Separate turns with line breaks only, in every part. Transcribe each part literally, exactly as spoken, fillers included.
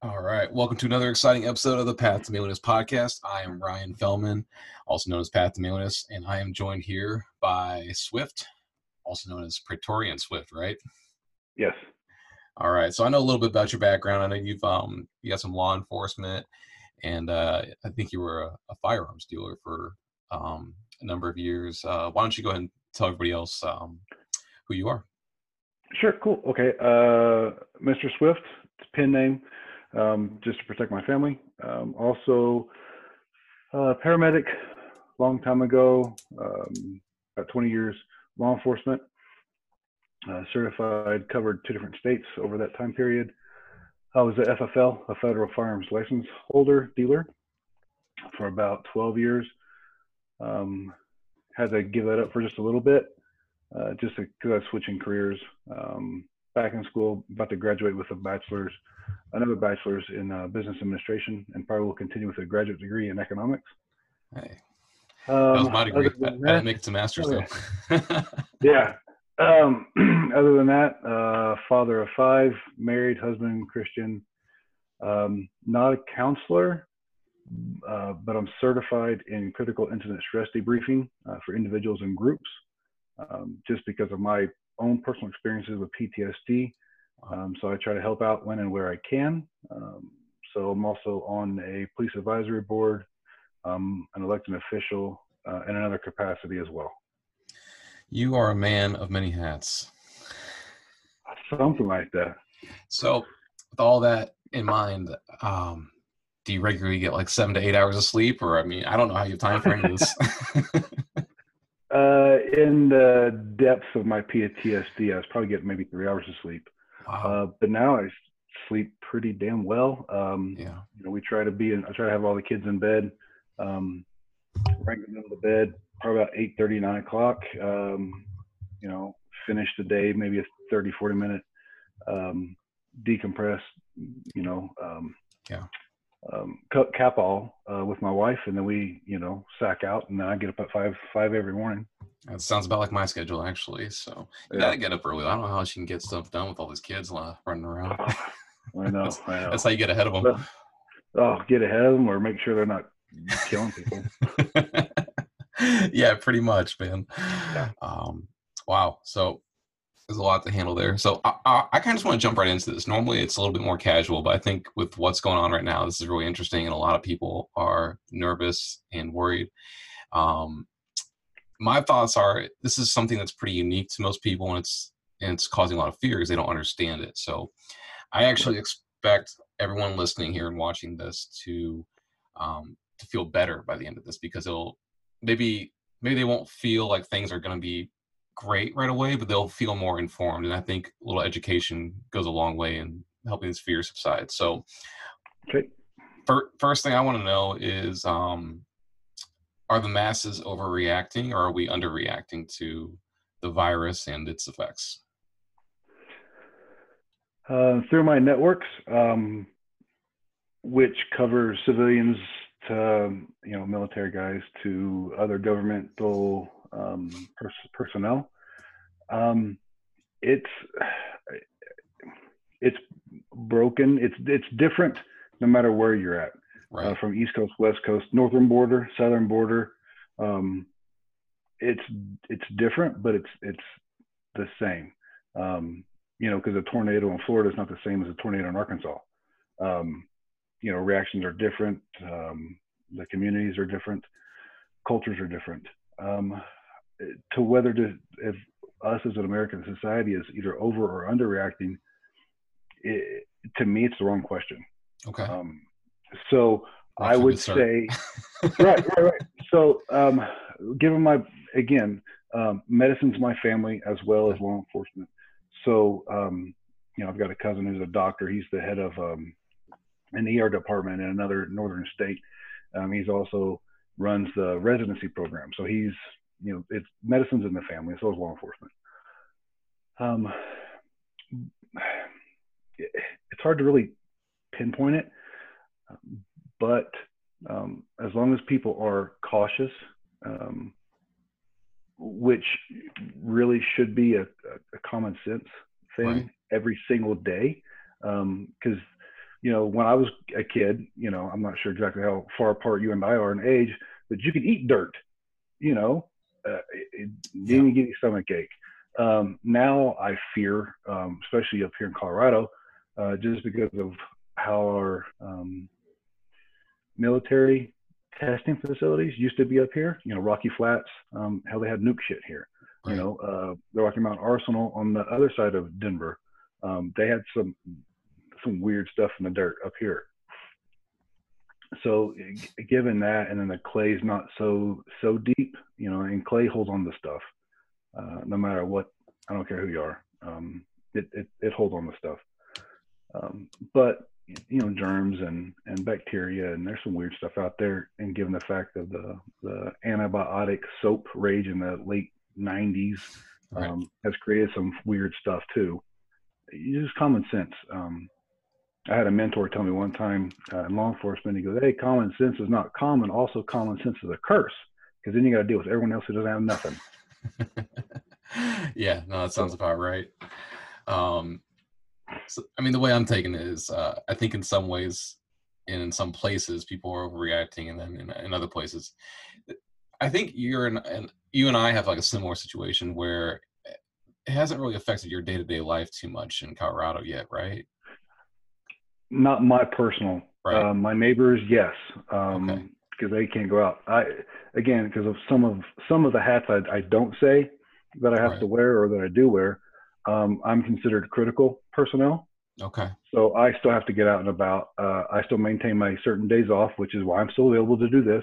All right. Welcome to another exciting episode of the Path to Manliness podcast. I am Ryan Fellman, also known as Path to Manliness, and I am joined here by Swift, also known as Praetorian Swift, right?
Yes.
All right. So I know a little bit about your background. I know you've um you got some law enforcement, and uh, I think you were a, a firearms dealer for um, a number of years. Uh, why don't you go ahead and tell everybody else um, who you are?
Sure. Cool. Okay. Uh, Mister Swift, it's a pen name, um, just to protect my family. Um, also, uh, paramedic, long time ago, um, about twenty years, law enforcement, uh, certified, covered two different states over that time period. I was a F F L, a federal firearms license holder dealer, for about twelve years. Um, had to give that up for just a little bit. Uh, just because I was switching careers. Um, back in school, about to graduate with a bachelor's, another bachelor's in uh, business administration, and probably will continue with a graduate degree in economics.
Hey, that
Um,
was my degree. I,
that,
I didn't make it to master's
oh,
though.
yeah. Um, other than that, uh, father of five, married, husband, Christian. Um, not a counselor, uh, but I'm certified in critical incident stress debriefing uh, for individuals and groups. Um, just because of my own personal experiences with P T S D. Um, so I try to help out when and where I can. Um, so I'm also on a police advisory board, um, an elected official, uh, in another capacity as well.
You are a man of many hats.
Something like that.
So with all that in mind, um, do you regularly get like seven to eight hours of sleep? Or, I mean, I don't know how you have time for any of this.
Uh, in the depths of my P T S D, I was probably getting maybe three hours of sleep.
Wow.
Uh, but now I sleep pretty damn well. Um,
Yeah.
You know, we try to be in, I try to have all the kids in bed, um, wrangle them to bed probably about eight thirty, nine o'clock. Um, you know, finish the day, maybe a thirty, forty minute um, decompress, you know, um,
Yeah.
um, cut cap all uh, with my wife, and then we, you know, sack out, and then I get up at five, five every morning.
That sounds about like my schedule, actually. So you
Yeah.
gotta get up early. I don't know how she can get stuff done with all these kids uh, running around.
Oh, I know,
that's,
I know.
that's how you get ahead of them.
But, oh, get ahead of them, or make sure they're not killing people.
Yeah, pretty much, man.
Yeah.
Um, wow. So there's a lot to handle there. So I, I, I kind of just want to jump right into this. Normally it's a little bit more casual, but I think with what's going on right now, this is really interesting, and a lot of people are nervous and worried. Um, my thoughts are this is something that's pretty unique to most people, and it's and it's causing a lot of fear because they don't understand it. So I actually expect everyone listening here and watching this to um, to feel better by the end of this, because it'll maybe maybe they won't feel like things are going to be great right away, but they'll feel more informed. And I think a little education goes a long way in helping this fear subside. So
Okay.
fir- first thing I want to know is, um, are the masses overreacting, or are we underreacting to the virus and its effects?
Uh, through my networks, um, which covers civilians to, you know, military guys to other governmental um, pers- personnel, um, it's it's broken. It's it's different no matter where you're at,
Right.
uh, from East Coast, West Coast, northern border, southern border. Um, it's it's different, but it's it's the same. Um, you know, because a tornado in Florida is not the same as a tornado in Arkansas. Um, you know, reactions are different. Um, the communities are different. Cultures are different. Um, to whether to, if us as an American society is either over or underreacting, it, to me, it's the wrong question.
Okay.
Um, so
We're off
I
to a
would
good start.
say, right, right, right. So, um, given my, again, um, medicine's my family as well as law enforcement. So, um, you know, I've got a cousin who's a doctor. He's the head of um, an E R department in another northern state. Um, he's also runs the residency program. So he's, you know, it's medicine's in the family, so is law enforcement. Um, it's hard to really pinpoint it, but um, as long as people are cautious, um, which really should be a, a common sense thing, right, every single day, because um, you know, when I was a kid, you know, I'm not sure exactly how far apart you and I are in age, but you could eat dirt, you know, uh, it, it
Yeah.
didn't give you stomach ache. Um, now I fear, um, especially up here in Colorado, uh, just because of how our um, military testing facilities used to be up here. You know, Rocky Flats, um, hell, they had nuke shit here. You
Right.
know, uh, the Rocky Mountain Arsenal on the other side of Denver, um, they had some some weird stuff in the dirt up here. So g- given that, and then the clay's not so so deep, you know, and clay holds on to stuff, uh, no matter what. I don't care who you are. Um, it, it it holds on to stuff. Um, but you know, germs and and bacteria, and there's some weird stuff out there. And given the fact of the the antibiotic soap rage in the late nineties,
Right.
um, has created some weird stuff too. Use common sense. Um, I had a mentor tell me one time uh, in law enforcement, he goes, "Hey, common sense is not common. Also, common sense is a curse because then you got to deal with everyone else who doesn't have nothing."
Yeah, no, that sounds
So,
about right. Um, so, I mean, the way I'm taking it is, uh, I think in some ways, and in some places, people are overreacting, and then in, in other places, I think you're in, and you and I have like a similar situation where it hasn't really affected your day to day life too much in Colorado yet, right?
not my personal.
Right.
Uh, my neighbors, yes,
Okay.
um, because they can't go out. I again because of some of some of the hats I, I don't say that I have
Right.
to wear or that I do wear. Um, I'm considered critical personnel,
Okay.
so I still have to get out and about. Uh, I still maintain my certain days off, which is why I'm still able to do this.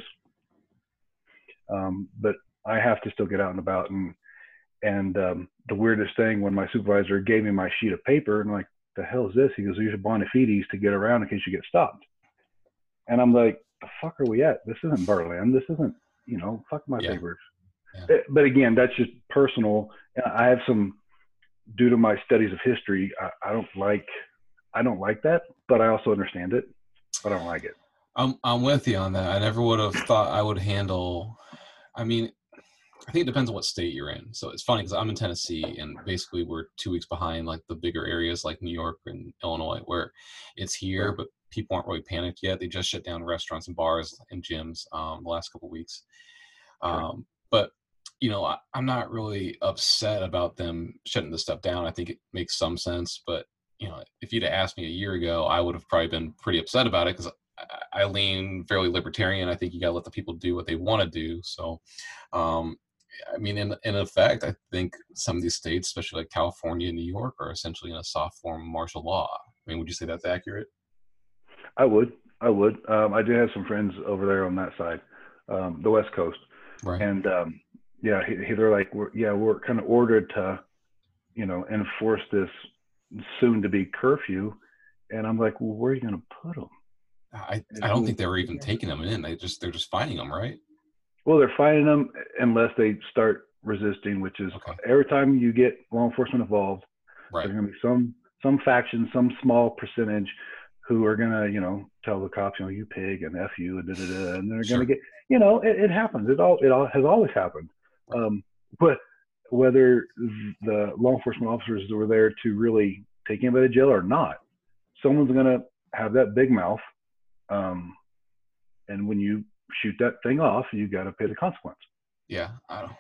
Um, but I have to still get out and about. And and um, the weirdest thing, when my supervisor gave me my sheet of paper, and I'm like, "The hell is this?" He goes, "Use your bona fides to get around in case you get stopped." And I'm like, "The fuck are we at? This isn't Berlin. This isn't, you know, fuck my
Yeah.
papers."
Yeah.
But again, that's just personal. I have some, due to my studies of history, I, I don't like, I don't like that, but I also understand it, but I don't like it.
I'm I'm with you on that. I never would have thought I would handle. I mean, I think it depends on what state you're in. So it's funny because I'm in Tennessee, and basically we're two weeks behind like the bigger areas like New York and Illinois, where it's here,
Right.
but people aren't really panicked yet. They just shut down restaurants and bars and gyms um, the last couple of weeks.
Sure.
Um, but you know, I, I'm not really upset about them shutting this stuff down. I think it makes some sense, but you know, if you'd have asked me a year ago, I would have probably been pretty upset about it because I, I lean fairly libertarian. I think you got to let the people do what they want to do. So, um, I mean, in in effect, I think some of these states, especially like California and New York, are essentially in a soft form of martial law. I mean, would you say that's accurate?
I would, I would. Um, I do have some friends over there on that side, um, the West Coast,
Right.
and um, yeah, he, he, they're like, we're, yeah, we're kind of ordered to, you know, enforce this soon-to-be curfew, and I'm like, well, where are you going to put them?
I
And
I don't
he,
think they were even taking them in. They just they're just finding them, right?
well, they're fining them unless they start resisting, which is
Okay.
every time you get law enforcement involved,
Right.
there's going to be some some faction, some small percentage who are going to, you know, tell the cops, you know, you pig and F you and da da da, and they're going to
Sure.
get, you know, it, it happens. It all it all has always happened.
Right.
Um, but whether the law enforcement officers were there to really take anybody to jail or not, someone's going to have that big mouth. Um, and when you shoot that thing off, you got to pay the consequence.
Yeah. I don't.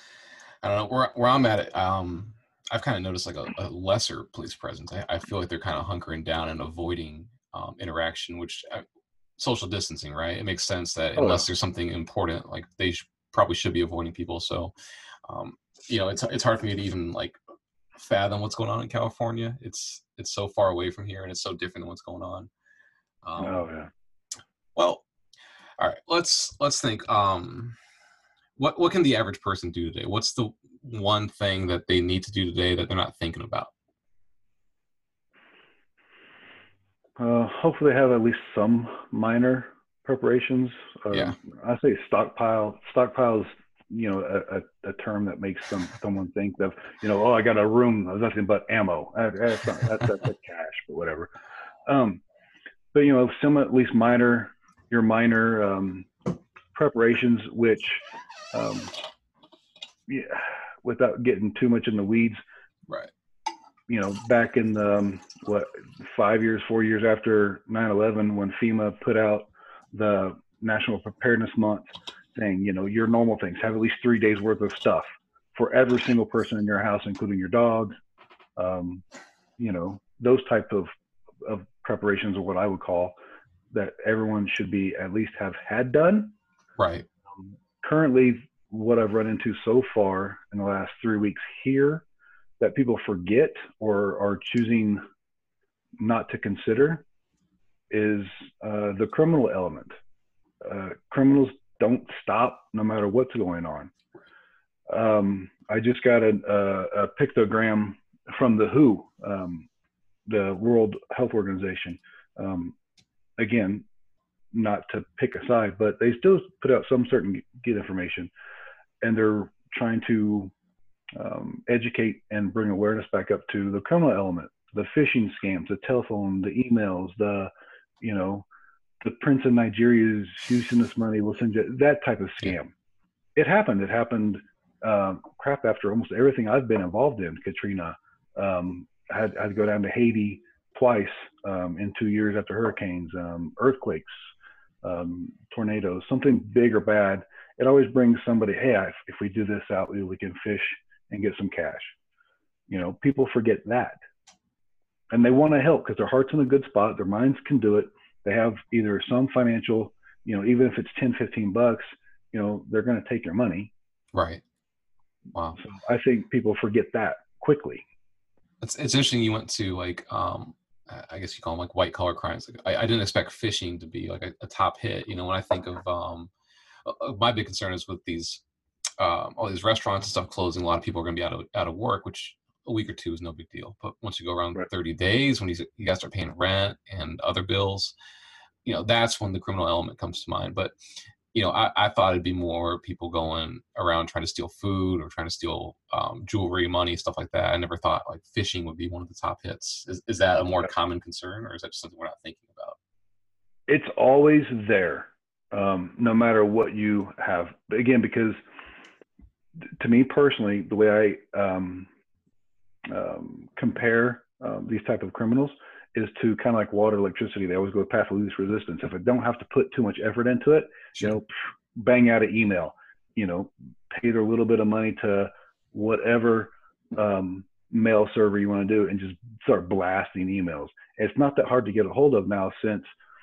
I don't know where where I'm at. It. Um, I've kind of noticed like a, a lesser police presence. I, I feel like they're kind of hunkering down and avoiding um, interaction, which uh, social distancing, right? It makes sense that
Oh yeah.
unless there's something important, like they sh- probably should be avoiding people. So, um, you know, it's it's hard for me to even like fathom what's going on in California. It's it's so far away from here, and it's so different than what's going on.
Oh
Um,
yeah.
well, all right, let's let's think. Um, what what can the average person do today? What's the one thing that they need to do today that they're not thinking about?
Uh, hopefully, they have at least some minor preparations.
Yeah,
Um, I say stockpile. Stockpile is, you know, a, a, a term that makes some someone think of, you know, oh, I got a room of nothing but ammo. That, that's not, that's that's a cache, but whatever. Um, but you know, some at least minor, your minor um, preparations, which, um, yeah, without getting too much in the weeds,
right.
you know, back in the, um, what, five years, four years after nine eleven, when FEMA put out the National Preparedness Month saying, you know, your normal things, have at least three days worth of stuff for every single person in your house, including your dog. Um, you know, those type of, of preparations are what I would call that everyone should be at least have had done.
Right.
Um, currently, what I've run into so far in the last three weeks here that people forget or are choosing not to consider is uh, the criminal element. Uh, criminals don't stop no matter what's going on. Um, I just got a, a, a pictogram from the W H O, um, the World Health Organization. Um, again, not to pick a side, but they still put out some certain get information, and they're trying to um, educate and bring awareness back up to the criminal element, the phishing scams, the telephone, the emails, the, you know, the Prince of Nigeria is using this money, we'll send you that type of scam. It happened. It happened. Um, crap, after almost everything I've been involved in, Katrina, um, I had, I had to go down to Haiti twice um, in two years after hurricanes, um, earthquakes, um, tornadoes, something big or bad. It always brings somebody, hey, if, if we do this out, we, we can fish and get some cash. You know, people forget that. And they want to help because their heart's in a good spot. Their minds can do it. They have either some financial, you know, even if it's ten, fifteen bucks, you know, they're going to take your money.
Right. Wow.
So I think people forget that quickly.
It's, it's interesting you went to like, um, I guess you call them like white collar crimes. Like, I, I didn't expect phishing to be like a, a top hit. You know, when I think of, um, uh, my big concern is with these, um, all these restaurants and stuff closing, a lot of people are going to be out of, out of work, which a week or two is no big deal. But once you go around right. thirty days, when you, you guys start paying rent and other bills, you know, that's when the criminal element comes to mind. But, you know, I, I thought it'd be more people going around trying to steal food or trying to steal um, jewelry, money, stuff like that. I never thought like phishing would be one of the top hits. Is, is that a more yeah. common concern, or is that just something we're not thinking about?
It's always there, um, no matter what you have. But again, because to me personally, the way I um, um, compare um, these type of criminals is to kind of like water, electricity. They always go with path of least resistance. If I don't have to put too much effort into it, you know, bang out an email, you know, pay a little bit of money to whatever um, mail server you want to do and just start blasting emails. It's not that hard to get a hold of now since,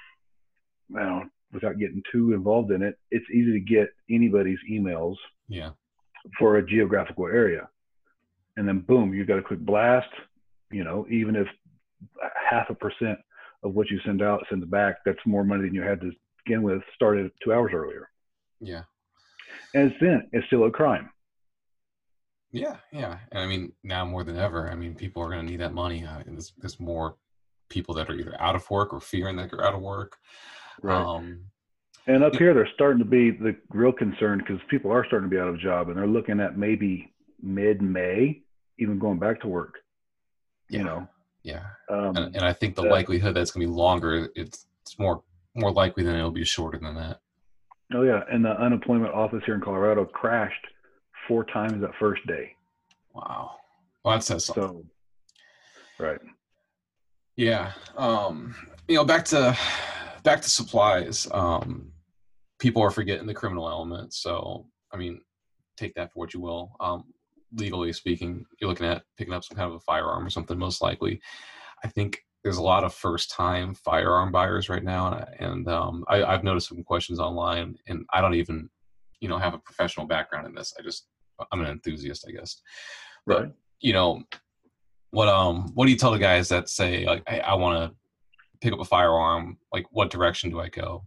I don't know, without getting too involved in it, it's easy to get anybody's emails
yeah.
for a geographical area. And then boom, you got a quick blast, you know, even if half a percent of what you send out, send it back, that's more money than you had to begin with, started two hours earlier.
Yeah.
And it's then, it's still a crime.
Yeah, yeah. And I mean, now more than ever, I mean, people are going to need that money. Uh, there's, there's more people that are either out of work or fearing that they're out of work.
Right.
Um,
and up here, they're starting to be the real concern because people are starting to be out of job and they're looking at maybe mid-May, even going back to work,
yeah.
you know?
Yeah.
Um,
and, and I think the
uh,
likelihood that's going to be longer, it's, it's more, more likely than it'll be shorter than that.
Oh yeah. And the unemployment office here in Colorado crashed four times that first day.
Wow. Well, that says something.
So, right.
Yeah. Um, you know, back to, back to supplies. Um, people are forgetting the criminal element. So, I mean, take that for what you will. Um, legally speaking, you're looking at picking up some kind of a firearm or something, most likely. I think there's a lot of first-time firearm buyers right now, and, and um, I, I've noticed some questions online, and I don't even, you know, have a professional background in this. I just, I'm an enthusiast, I guess. But
right.
you know, what um, what do you tell the guys that say like, hey, I want to pick up a firearm? Like, what direction do I go?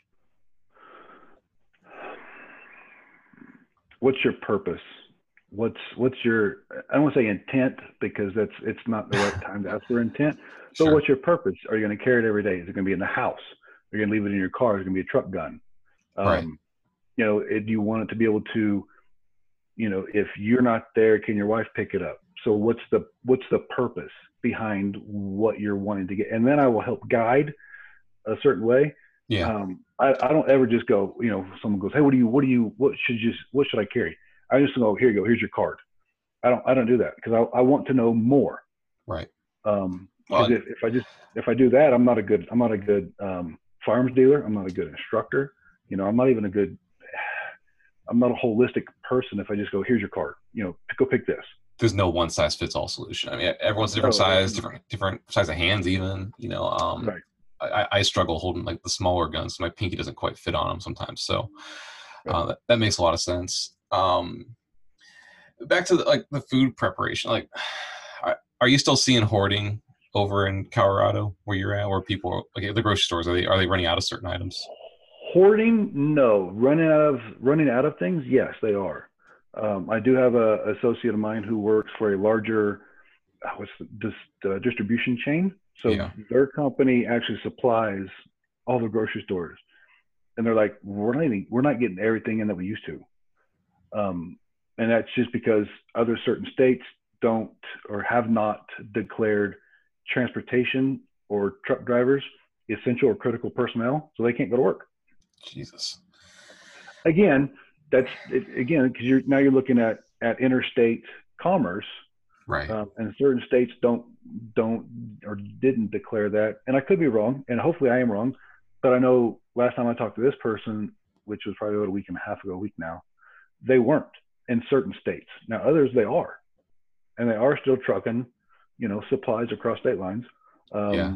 What's your purpose? What's what's your, I don't want to say intent because that's it's not the right time to ask for intent, but
Sure.
what's your purpose? Are you going to carry it every day? Is it going to be in the house? Are you going to leave it in your car? Is it going to be a truck gun? Um,
Right.
You know, it, do you want it to be able to, you know, if you're not there, can your wife pick it up? So what's the what's the purpose behind what you're wanting to get? And then I will help guide a certain way.
Yeah.
Um, I, I don't ever just go, you know, someone goes, hey, what do you, what do you, what should you, what should I carry? I just go, here you go, here's your card. I don't, I don't do that because I, I want to know more.
Right.
Um,
Well,
because if, if I just if I do that, I'm not a good I'm not a good um, firearms dealer. I'm not a good instructor. You know, I'm not even a good. I'm not a holistic person. If I just go, here's your card. You know, go pick this.
there's no one size fits all solution. I mean, everyone's a different
No, there's
size,
not.
different different size of hands, even. You know, um,
Right.
I, I struggle holding like the smaller guns. My pinky doesn't quite fit on them sometimes, so
Right.
uh, that, that makes a lot of sense. Um, back to the, like the food preparation. Like, are, are you still seeing hoarding over in Colorado where you're at, where people are, like at the grocery stores, are they are they running out of certain items?
Hoarding, no. Running out of running out of things, yes, they are. Um, I do have a associate of mine who works for a larger uh, what's this uh, distribution chain. So
Yeah.
their company actually supplies all the grocery stores, and they're like, we're not even, we're not getting everything in that we used to. Um, and that's just because other certain states don't or have not declared transportation or truck drivers essential or critical personnel, so they can't go to work.
Jesus.
Again, that's it, again because you're now you're looking at at interstate commerce,
Right.
um, and certain states don't don't or didn't declare that. And I could be wrong, and hopefully I am wrong, but I know last time I talked to this person, which was probably about a week and a half ago, a week now, they weren't in certain states. Now others they are, and they are still trucking, you know, supplies across state lines. Um,
Yeah.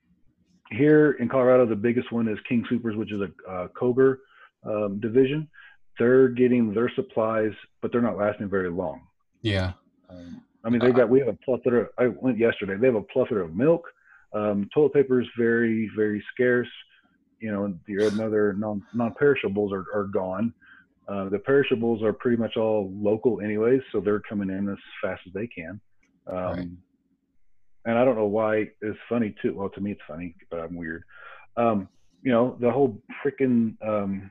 Here in Colorado, the biggest one is King Soopers, which is a uh, Koger um, division. They're getting their supplies, but they're not lasting very long.
Yeah.
Um, I mean, they
Uh,
got we have a plethora. I went yesterday. They have a plethora of milk. Um, toilet paper is very, very scarce. You know, the other non non perishables are, are gone. Uh, the perishables are pretty much all local, anyways, so they're coming in as fast as they can. Um,
right.
and I don't know why it's funny too. Well, to me it's funny, but I'm weird. Um, you know, the whole freaking um,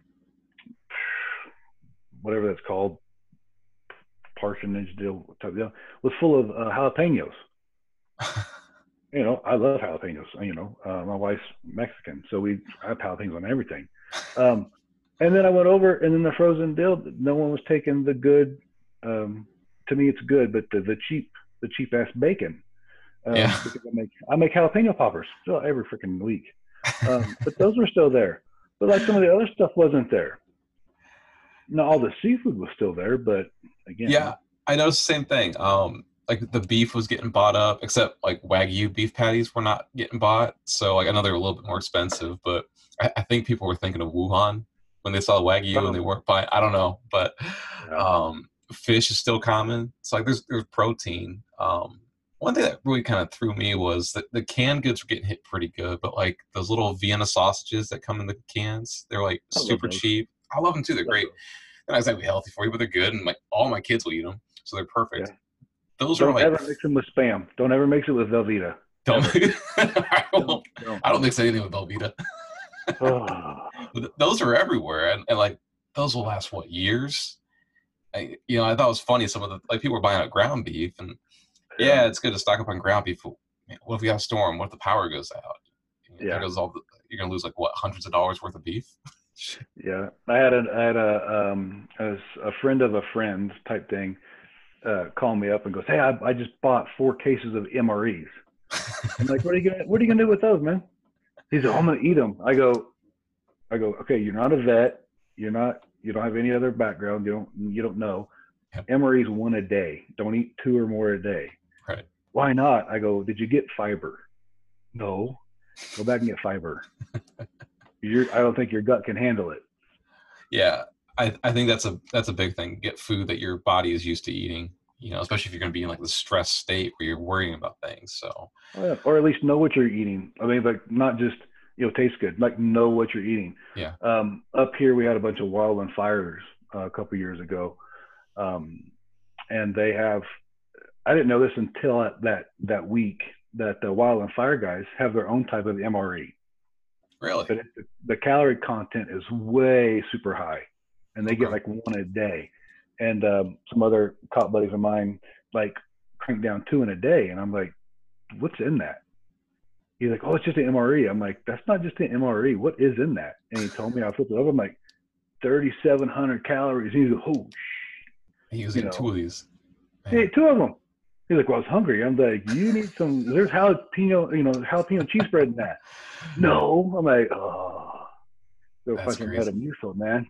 whatever that's called, parsonage deal type deal was full of uh, jalapenos. You know, I love jalapenos. You know, uh, my wife's Mexican, so we have jalapenos on everything. Um, and then I went over, and then the frozen deal, no one was taking the good. Um, to me, it's good, but the, the cheap, the cheap ass bacon. Um,
Yeah.
because I make I make jalapeno poppers still every freaking week. Um, but those were still there. But like some of the other stuff wasn't there. Now all the seafood was still there, but again,
Yeah. I noticed the same thing. Um, like the beef was getting bought up, except like Wagyu beef patties were not getting bought. So like I know they were a little bit more expensive, but I, I think people were thinking of Wuhan when they saw Wagyu and they
um,
weren't buying. I don't know, but
yeah,
um, fish is still common. It's like there's there's protein. Um, one thing that really kind of threw me was that the canned goods were getting hit pretty good, but like those little Vienna sausages that come in the cans, they're like
I love
super
those.
cheap. I love them too. They're
Love
great.
those.
They're not exactly healthy for you, but they're good, and like all my kids will eat them, so they're
Yeah.
perfect. Those are
Don't
like
ever mix them with Spam. Don't ever mix it with Velveeta.
don't.
Ever.
I
Don't.
don't.
Don't.
I don't mix anything with Velveeta.
Oh,
But those are everywhere, and, and like those will last what years? I, you know, I thought it was funny. Some of the like people were buying out ground beef, and
yeah.
yeah, it's good to stock up on ground beef. Man, what if we have a storm? What if the power goes out? You know, there
Yeah.
goes all the. You're gonna lose like what hundreds of dollars worth of beef.
Yeah. I had a I had a um a, a friend of a friend type thing uh call me up and goes, hey, I, I just bought four cases of M R Es. I'm like, what are you gonna what are you gonna do with those, man? He said, oh, I'm gonna eat them. I go, I go, okay, you're not a vet. You're not. You don't have any other background. You don't. You don't know.
Yep.
M R Es one a day. Don't eat two or more a day.
Right.
Why not? I go, did you get fiber? No. Go back and get fiber. You're, I don't think your gut can handle it.
Yeah, I, I think that's a that's a big thing. Get food that your body is used to eating. You know, especially if you're going to be in like the stress state where you're worrying about things. So,
Oh, yeah. Or at least know what you're eating. I mean, like not just you know taste good. Like know what you're eating.
yeah.
Um, up here, we had a bunch of wildland fires uh, a couple years ago, um, and they have. I didn't know this until that that week that the wildland fire guys have their own type of M R E.
Really?
But it, the calorie content is way super high, and they
Okay.
get like one a day. And um, some other cop buddies of mine like crank down two in a day, and I'm like, what's in that? He's like, oh, it's just an M R E. I'm like, that's not just an M R E. What is in that? And he told me, I flipped it over. I'm like, thirty-seven hundred calories. And he's like, oh,
He was
you
eating
know,
two of these.
hey, two of them. He's like, well, I was hungry. I'm like, you need some. There's jalapeno, you know, jalapeno cheese bread in that. No, I'm like, oh, go
That's
find some
crazy.
Metamucil, man.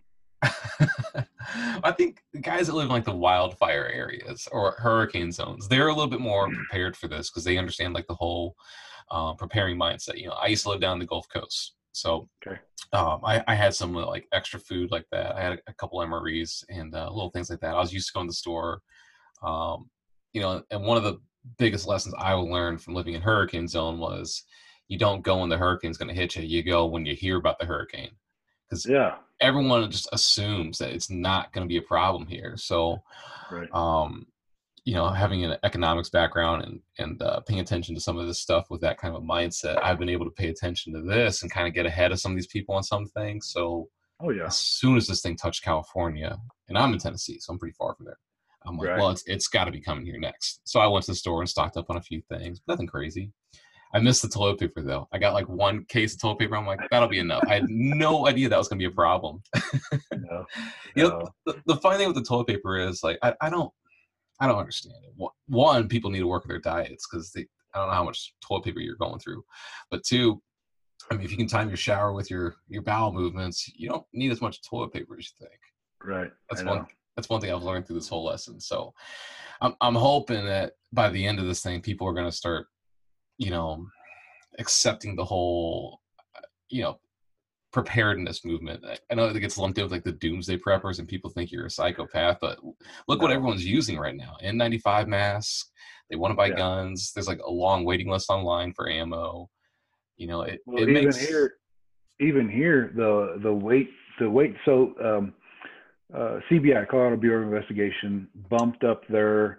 I think the guys that live in like the wildfire areas or hurricane zones, they're a little bit more prepared for this because they understand like the whole uh, preparing mindset. You know, I used to live down the Gulf Coast, so
Okay.
um, I, I had some uh, like extra food like that. I had a, a couple M R Es and uh, little things like that. I was used to going to the store, um, you know, and one of the biggest lessons I learned from living in hurricane zone was you don't go when the hurricane's going to hit you. You go when you hear about the hurricane because
Yeah.
everyone just assumes that it's not going to be a problem here. So,
Right.
um, you know, having an economics background and and uh, paying attention to some of this stuff with that kind of a mindset, I've been able to pay attention to this and kind of get ahead of some of these people on some things. So
Oh yeah.
as soon as this thing touched California, and I'm in Tennessee, so I'm pretty far from there. I'm like,
Right.
well, it's it's got to be coming here next. So I went to the store and stocked up on a few things, nothing crazy. I missed the toilet paper though. I got like one case of toilet paper. I'm like, that'll be enough. I had no idea that was going to be a problem.
No.
You know,
No.
the, the funny thing with the toilet paper is like, I, I don't, I don't understand it. One, people need to work with their diets because they, I don't know how much toilet paper you're going through. But two, I mean, if you can time your shower with your your bowel movements, you don't need as much toilet paper as you think.
Right. I
That's one.
know.
That's one thing I've learned through this whole lesson. So I'm I'm hoping that by the end of this thing, people are going to start, you know, accepting the whole, you know, preparedness movement. I know it gets lumped in with like the doomsday preppers and people think you're a psychopath, but look what
No.
everyone's using right now. N ninety-five masks. They want to buy
Yeah.
guns. There's like a long waiting list online for ammo. You know, it,
Well,
it
even
makes
here, even here, the the wait, the wait. So um, uh, C B I, Colorado Bureau of Investigation, bumped up their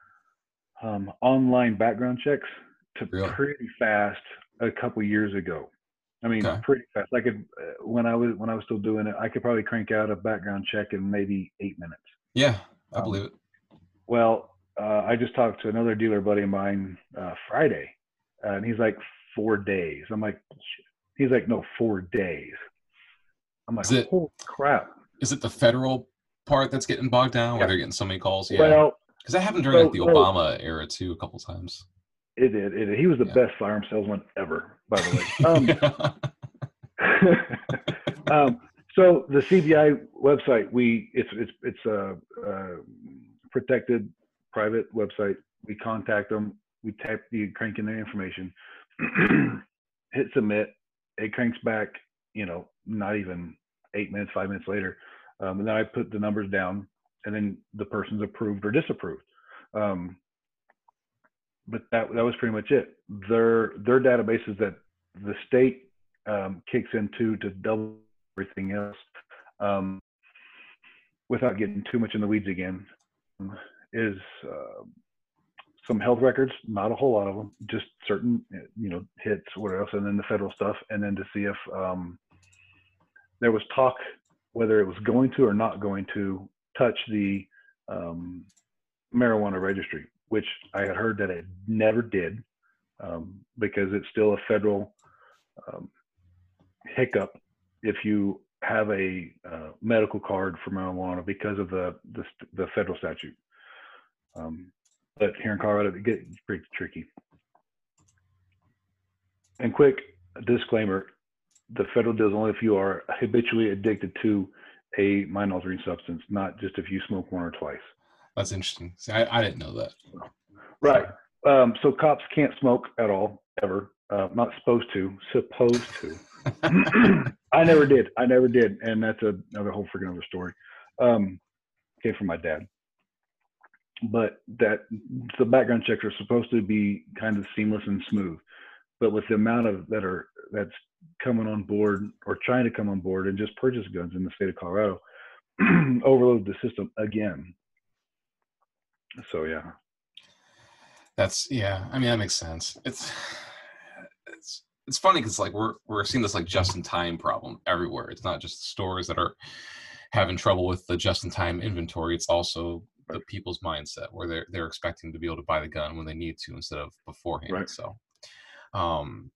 um, online background checks to
really
pretty fast a couple years ago. I mean,
okay.
pretty fast. I could uh, when I was when I was still doing it, I could probably crank out a background check in maybe eight minutes.
Yeah, I
Um,
believe it.
well, uh, I just talked to another dealer buddy of mine uh, Friday, uh, and he's like four days. I'm like, he's like, no, four days. I'm like,
Is it
holy crap.
is it the federal part that's getting bogged down where
Yeah.
they're getting so many calls? Yeah,
Well,
because that happened during like
so
the
so
Obama era too, a couple times.
it did. It did. He was the
Yeah.
best firearm salesman ever, by the way. Um, um, so the C B I website, we it's it's it's a, a protected private website. We contact them. We type the crank in their information, hit submit. It cranks back. You know, not even eight minutes, five minutes later, um, and then I put the numbers down, and then the person's approved or disapproved. Um, but that that was pretty much it. Their their databases that the state um, kicks into to double everything else, um, without getting too much in the weeds again, is uh, some health records. Not a whole lot of them, just certain you know hits, what else, and then the federal stuff, and then to see if um, there was talk whether it was going to or not going to touch the um, marijuana registry, which I had heard that it never did, um, because it's still a federal um, hiccup if you have a uh, medical card for marijuana because of the the, the federal statute. Um, but here in Colorado, it gets pretty tricky. And quick disclaimer: the federal deal is only if you are habitually addicted to a mind-altering substance, not just if you smoke one or twice.
That's interesting. See, I, I didn't know that.
Right. Um, so cops can't smoke at all, ever. Uh, not supposed to. Supposed to. I never did. I never did, and that's a, another whole freaking other story. Um, came from my dad. But that the background checks are supposed to be kind of seamless and smooth. But with the amount of that are that's coming on board or trying to come on board and just purchase guns in the state of Colorado, overload the system again. So yeah.
That's yeah. I mean, that makes sense. It's it's it's funny because like we're we're seeing this like just in time problem everywhere. It's not just stores that are having trouble with the just in time inventory. It's also the people's mindset where they're they're expecting to be able to buy the gun when they need to instead of beforehand.
Right.
So, um,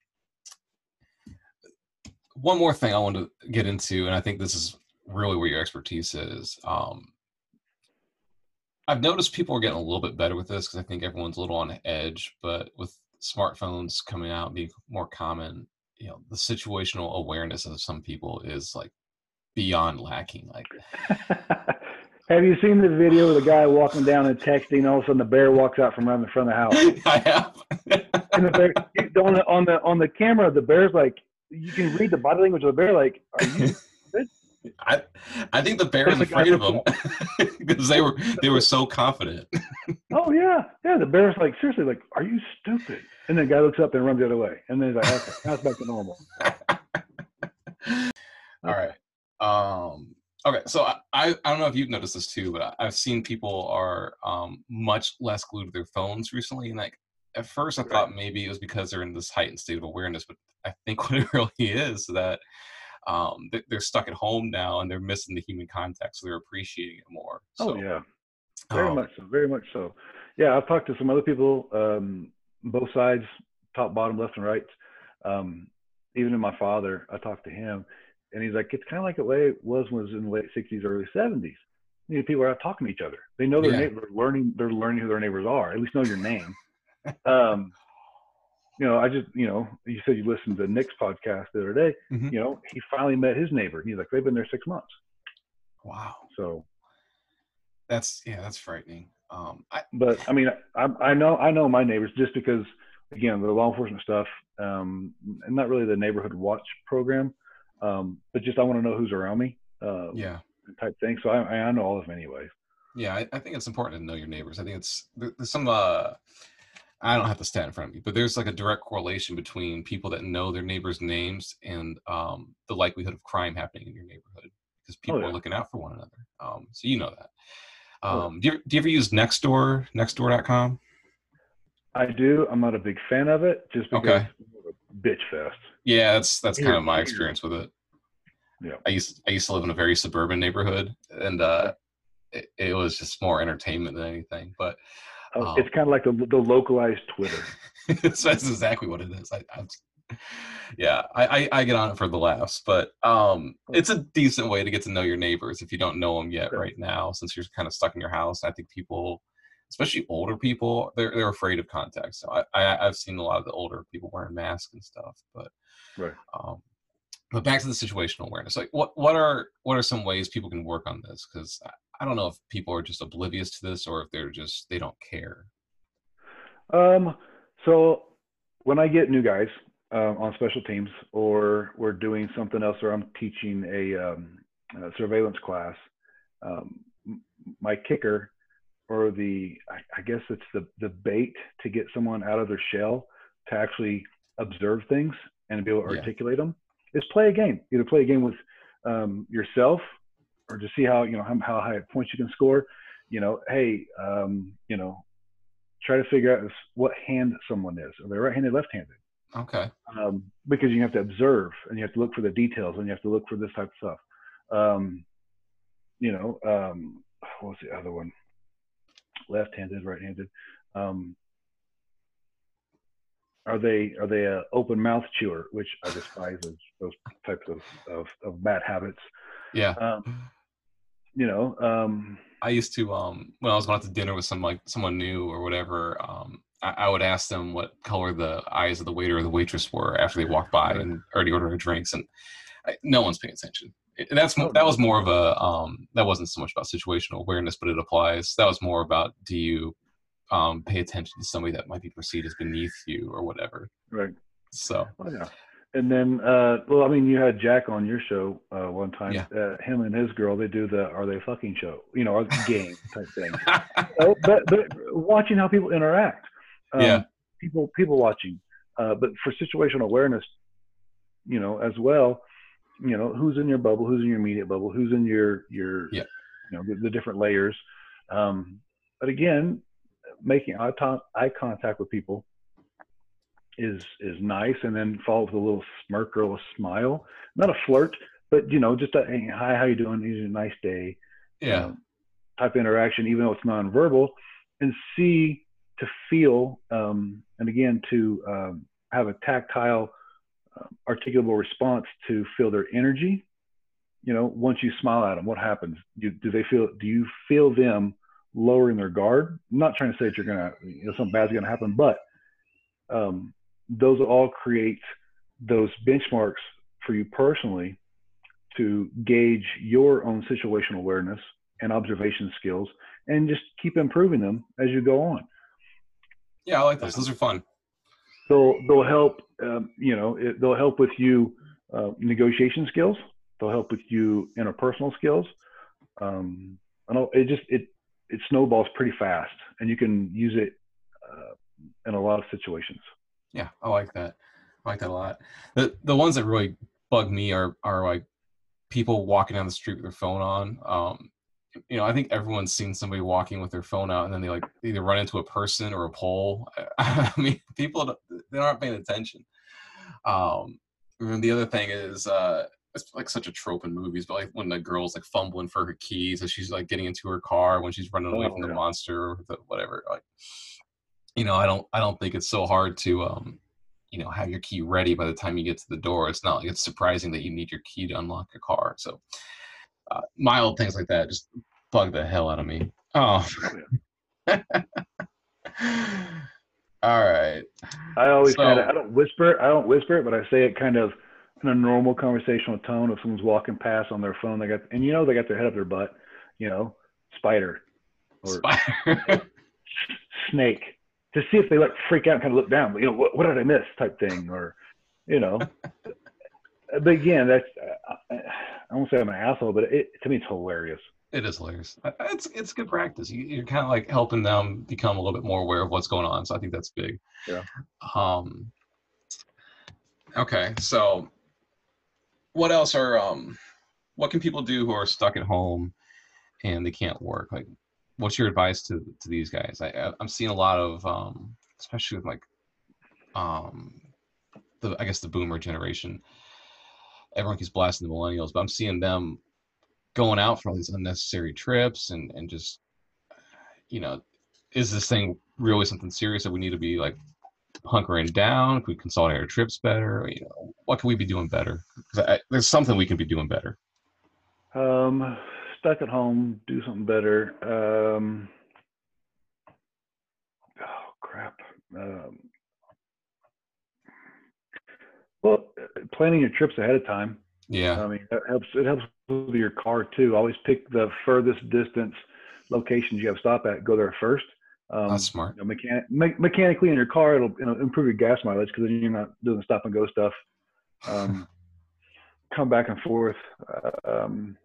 one more thing I want to get into, and I think this is really where your expertise is. Um, I've noticed people are getting a little bit better with this because I think everyone's a little on edge, but with smartphones coming out being more common, you know, the situational awareness of some people is like beyond lacking. Like,
Have you seen the video of the guy walking down and texting? All of a sudden, the bear walks out from around the front of the house.
I have.
And the bear on the on the on the camera, the bear's like, you can read the body language of the bear. Like, are you good?
I I think the bear
And
was
the guy
afraid of
looks
them because they were they were so confident.
Oh yeah, yeah. The bear's like, seriously, like, are you stupid? And then the guy looks up and runs the other way, and then he's like, okay, now it's back to normal.
All
Okay.
right. Um, okay. So I, I, I don't know if you've noticed this too, but I- I've seen people are um, much less glued to their phones recently. And like at first I
Right.
thought maybe it was because they're in this heightened state of awareness, but I think what it really is that um, they- they're stuck at home now and they're missing the human contact. So they're appreciating it more.
Oh
So,
yeah, very
um,
much so, very much so. Yeah, I've talked to some other people, um, both sides, top, bottom, left, and right. Um, even in my father, I talked to him, and he's like, it's kind of like the way it was was in the late sixties, early seventies. You know, people are out talking to each other. They know their
yeah.
neighbor, they're learning, they're learning who their neighbors are. At least know your name. Um, you know, I just, you know, you said you listened to Nick's podcast the other day.
Mhm.
You know, he finally met his neighbor. He's like, they've been there six months.
Wow.
So,
That's, yeah, that's frightening. Um, I,
but I mean, I, I know, I know my neighbors just because, again, the law enforcement stuff, um, and not really the neighborhood watch program, um, but just I want to know who's around me, um,
yeah.
type thing. So I, I know all of them anyways.
Yeah, I, I think it's important to know your neighbors. I think it's there, there's some uh I don't have to stand in front of me, but there's like a direct correlation between people that know their neighbors' names and um, the likelihood of crime happening in your neighborhood because
Oh
people are
yeah,
looking out for one another. Um, so you know that.
oh yeah.
Um, do you, do you ever use Nextdoor, nextdoor dot com?
I do. I'm not a big fan of it just because
Okay.
it's a bitch fest.
Yeah, that's that's kind
Here,
of my
here.
experience with it.
Yeah.
I used I used to live in a very suburban neighborhood, and uh, it, it was just more entertainment than anything. But
Uh,
um,
it's kind of like the the localized Twitter.
that's, that's exactly what it is. I, I'm, yeah, I, I, I get on it for the laughs, but um,
Oh,
it's a decent way to get to know your neighbors if you don't know them yet
okay.
right now, since you're kind of stuck in your house. I think people, especially older people, they're they're afraid of contact. So I, I I've seen a lot of the older people wearing masks and stuff, but
Right.
um, but back to the situational awareness. Like, what what are what are some ways people can work on this? Because I, I don't know if people are just oblivious to this or if they're just they don't care.
Um, so when I get new guys um, on special teams, or we're doing something else, or I'm teaching a, um, a surveillance class, um, my kicker, or the I, I guess it's the the bait to get someone out of their shell to actually observe things and be able to
Yeah,
articulate them, is play a game. Either play a game with um, yourself, or to see how you know how, how high points you can score. You know, hey, um, you know, try to figure out what hand someone is. Are they right-handed, left-handed?
okay,
Um, because you have to observe and you have to look for the details and you have to look for this type of stuff. Um, you know, um, what's the other one? Left-handed, right-handed. Um, are they are they a open mouth chewer, which I despise those, those types of, of, of bad habits.
yeah.
Um, you know, um,
I used to um when I was going out to dinner with some like someone new or whatever, um I, I would ask them what color the eyes of the waiter or the waitress were after they walked by
right.
and already ordering drinks, and I, no one's paying attention. It, that's
Oh
that
no.
was more of a um that wasn't so much about situational awareness, but it applies. That was more about do you um pay attention to somebody that might be perceived as beneath you or whatever.
Right.
So
Oh yeah. And then, uh, well, I mean, you had Jack on your show uh, one
yeah,
time. Uh, him and his girl, they do the "Are they fucking" show, you know, or game type thing. So, but but watching how people interact,
yeah,
um, people people watching. Uh, but for situational awareness, you know, as well, you know, who's in your bubble, who's in your immediate bubble, who's in your your,
yeah,
you know, the, the different layers. Um, but again, making eye, to- eye contact with people is is nice, and then follow with a little smirk or a little smile, not a flirt, but you know, just a hey, hi, how you doing, it's a nice day,
yeah,
um, type of interaction, even though it's nonverbal, and see, to feel, um, and again to um, have a tactile um, articulable response to feel their energy. You know, once you smile at them, what happens? Do, do they feel, do you feel them lowering their guard. I'm not trying to say that you're gonna, you know, something bad's gonna happen, but um, those all create those benchmarks for you personally to gauge your own situational awareness and observation skills, and just keep improving them as you go on.
Yeah, I like those. Those are fun.
They'll they'll help. Um, you know, it, they'll help with you uh, negotiation skills. They'll help with you interpersonal skills. Um, I know it just it it snowballs pretty fast, and you can use it uh, in a lot of situations.
Yeah, I like that. I like that a lot. The the ones that really bug me are are like people walking down the street with their phone on. Um, you know, I think everyone's seen somebody walking with their phone out, and then they like either run into a person or a pole. I mean, people they aren't paying attention. Um, and the other thing is, uh, it's like such a trope in movies, but like when the girl's like fumbling for her keys as she's like getting into her car when she's running away
Oh,
from the
yeah.
monster or the, whatever. Like, you know, I don't, I don't think it's so hard to, um, you know, have your key ready by the time you get to the door. It's not like it's surprising that you need your key to unlock your car. So, uh, mild things like that just bug the hell out of me. Oh. All right.
I always
So,
kind of, I don't whisper, I don't whisper it, but I say it kind of in a normal conversational tone. If someone's walking past on their phone, they got, and you know, they got their head up their butt, you know, spider or
spider.
snake, to see if they like freak out and kind of look down, you know, what, what did I miss type thing, or, you know, but again, that's, I, I won't say I'm an asshole, but it, to me, it's hilarious.
It is hilarious. It's it's good practice. You, you're kind of like helping them become a little bit more aware of what's going on. So I think that's big.
Yeah.
Um. Okay, so what else are um, what can people do who are stuck at home and they can't work? Like, what's your advice to to these guys? I I'm seeing a lot of um, especially with like um, the I guess the boomer generation. Everyone keeps blasting the millennials, but I'm seeing them going out for all these unnecessary trips and, and just, you know, is this thing really something serious that we need to be like hunkering down? Could we consolidate our trips better? You know, what can we be doing better? I, there's something we can be doing better.
Um, stuck at home, do something better. Um, oh crap. Um, well, planning your trips ahead of time.
Yeah.
I mean, it helps. It helps with your car too. Always pick the furthest distance locations you have to stop at. Go there first. Um,
That's smart.
You know, mechanic, me- mechanically in your car, it'll you know, improve your gas mileage because then you're not doing stop and go stuff. Um, come back and forth. Um,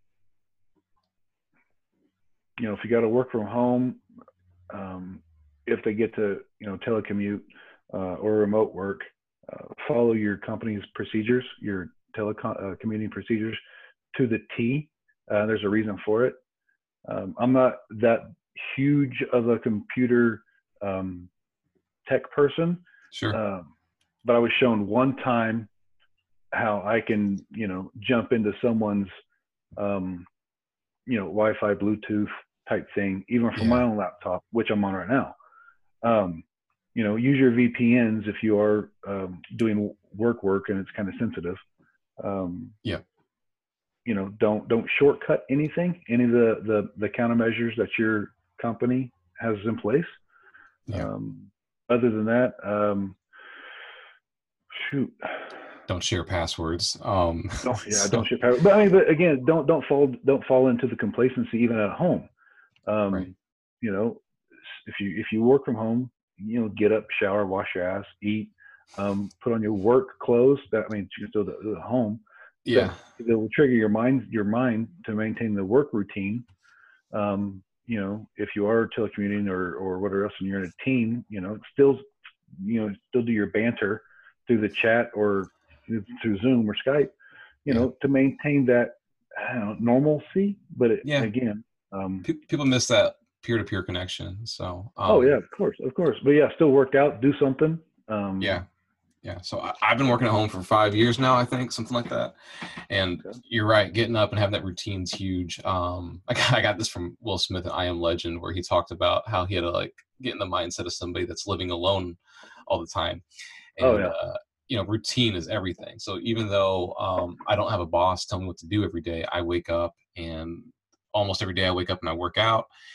you know, if you got to work from home, um, if they get to you know telecommute uh, or remote work, uh, follow your company's procedures, your telecommuting uh, procedures to the T. Uh, there's a reason for it. Um, I'm not that huge of a computer um, tech person,
Sure.
um, but I was shown one time how I can, you know, jump into someone's, um, you know, Wi-Fi, Bluetooth type thing, even from
Yeah.
my own laptop, which I'm on right now. Um, you know, use your V P Ns if you are um, doing work work and it's kind of sensitive. Um,
yeah.
You know, don't don't shortcut anything, any of the the, the countermeasures that your company has in place.
Yeah.
Um, other than that, um, shoot.
Don't share passwords. Um,
Don't, yeah,
so,
don't share passwords. But I mean, but again, don't don't fall don't fall into the complacency even at home. Um,
right.
You know, if you if you work from home, you know, get up, shower, wash your ass, eat, um, put on your work clothes. That I mean, you can still do it at home.
Yeah.
It will trigger your mind your mind to maintain the work routine. Um, you know, if you are telecommuting or or whatever else, and you're in a team, you know, still, you know, still do your banter through the chat or through Zoom or Skype, you know,
yeah.
to maintain that I don't know, normalcy. But it,
Yeah.
again, um,
P- people miss that peer-to-peer connection. So. Um,
oh yeah, of course, of course. But yeah, still work out, do something. Um,
yeah. Yeah. So I, I've been working at home for five years now, I think, something like that. And
okay.
you're right, getting up and having that routine is huge. Um, I got, I got this from Will Smith in I Am Legend, where he talked about how he had to like get in the mindset of somebody that's living alone all the time. And,
Oh yeah.
uh, you know, routine is everything. So even though um, I don't have a boss tell me what to do every day, I wake up and almost every day I wake up and I work out.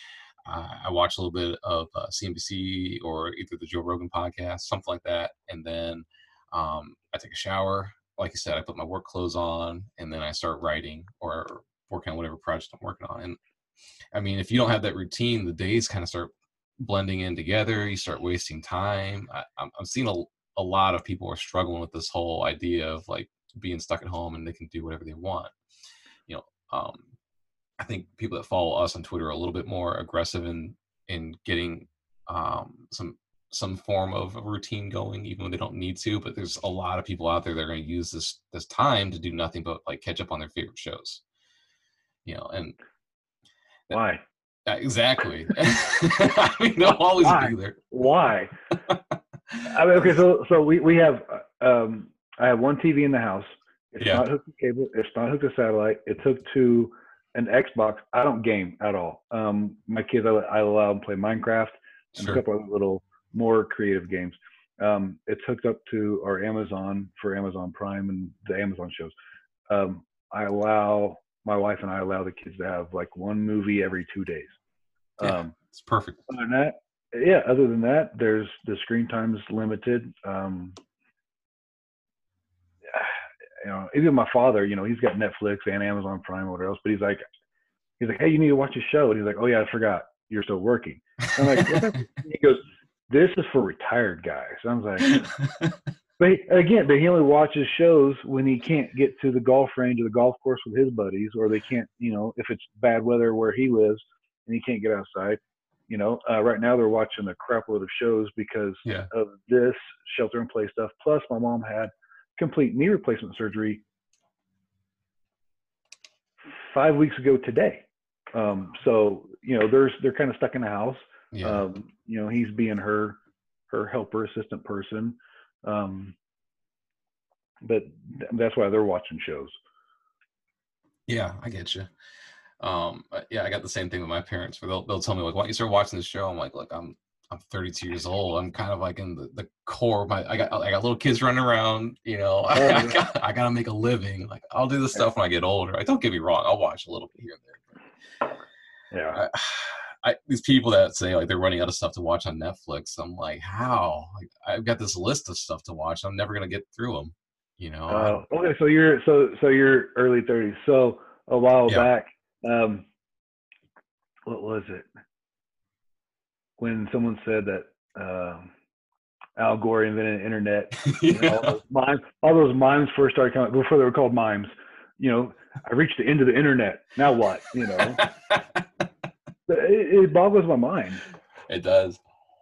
I, I watch a little bit of uh, C N B C or either the Joe Rogan podcast, something like that, and then um, I take a shower. Like I said, I put my work clothes on, and then I start writing or working on whatever project I'm working on. And I mean, if you don't have that routine, the days kind of start blending in together. You start wasting time. I, I'm, I'm seeing a, a lot of people are struggling with this whole idea of like being stuck at home and they can do whatever they want. You know, um, I think people that follow us on Twitter are a little bit more aggressive in in getting um, some some form of a routine going, even when they don't need to. But there's a lot of people out there that are going to use this this time to do nothing but like catch up on their favorite shows. You know, and
Why?
uh, exactly. I mean, they'll always
Why?
be there.
Why? I mean, okay, so so we we have um, I have one T V in the house. It's
Yeah.
not hooked to cable. It's not hooked to satellite. It's hooked to an Xbox. I don't game at all. Um, my kids, I, I allow them to play Minecraft and
Sure.
a couple of little more creative games. Um, it's hooked up to our Amazon for Amazon Prime and the Amazon shows. Um, I allow my wife and I allow the kids to have like one movie every two days.
Yeah,
Um,
it's perfect.
other than that, yeah. Other than that, there's the screen time is limited. Um, you know, even my father, you know, he's got Netflix and Amazon Prime or whatever else, but he's like, he's like, hey, you need to watch a show. And he's like, oh yeah, I forgot. You're still working. I'm like, what the? He goes, this is for retired guys. I was like, but he, again, but he only watches shows when he can't get to the golf range or the golf course with his buddies, or they can't, you know, if it's bad weather where he lives and he can't get outside. You know, uh, right now they're watching a crap load of shows because
Yeah.
of this shelter in place stuff. Plus, my mom had complete knee replacement surgery five weeks ago today. Um, so you know, there's they're kind of stuck in the house.
Yeah.
Um, you know, he's being her her helper, assistant person. Um, but th- that's why they're watching shows.
Yeah, I get you. Um, uh, yeah, I got the same thing with my parents where they'll they'll tell me like, why don't you start watching this show? I'm like, look, I'm I'm thirty-two years old. I'm kind of like in the, the core of my I got I got little kids running around, you know,
Oh,
I,
yeah.
got I gotta make a living. Like I'll do this stuff when I get older. Like, don't get me wrong, I'll watch a little bit here and there.
Yeah.
I, I, these people that say like they're running out of stuff to watch on Netflix, I'm like, how? Like, I've got this list of stuff to watch. I'm never gonna get through them. You know, I
Uh,
don't.
okay, so you're so so you're early thirties. So a while
Yeah.
back, um, what was it? When someone said that um, Al Gore invented the internet, and all
Yeah.
those mimes, all those mimes first started coming before they were called mimes. You know, I reached the end of the internet. Now what? You know, it, it boggles my mind.
It does.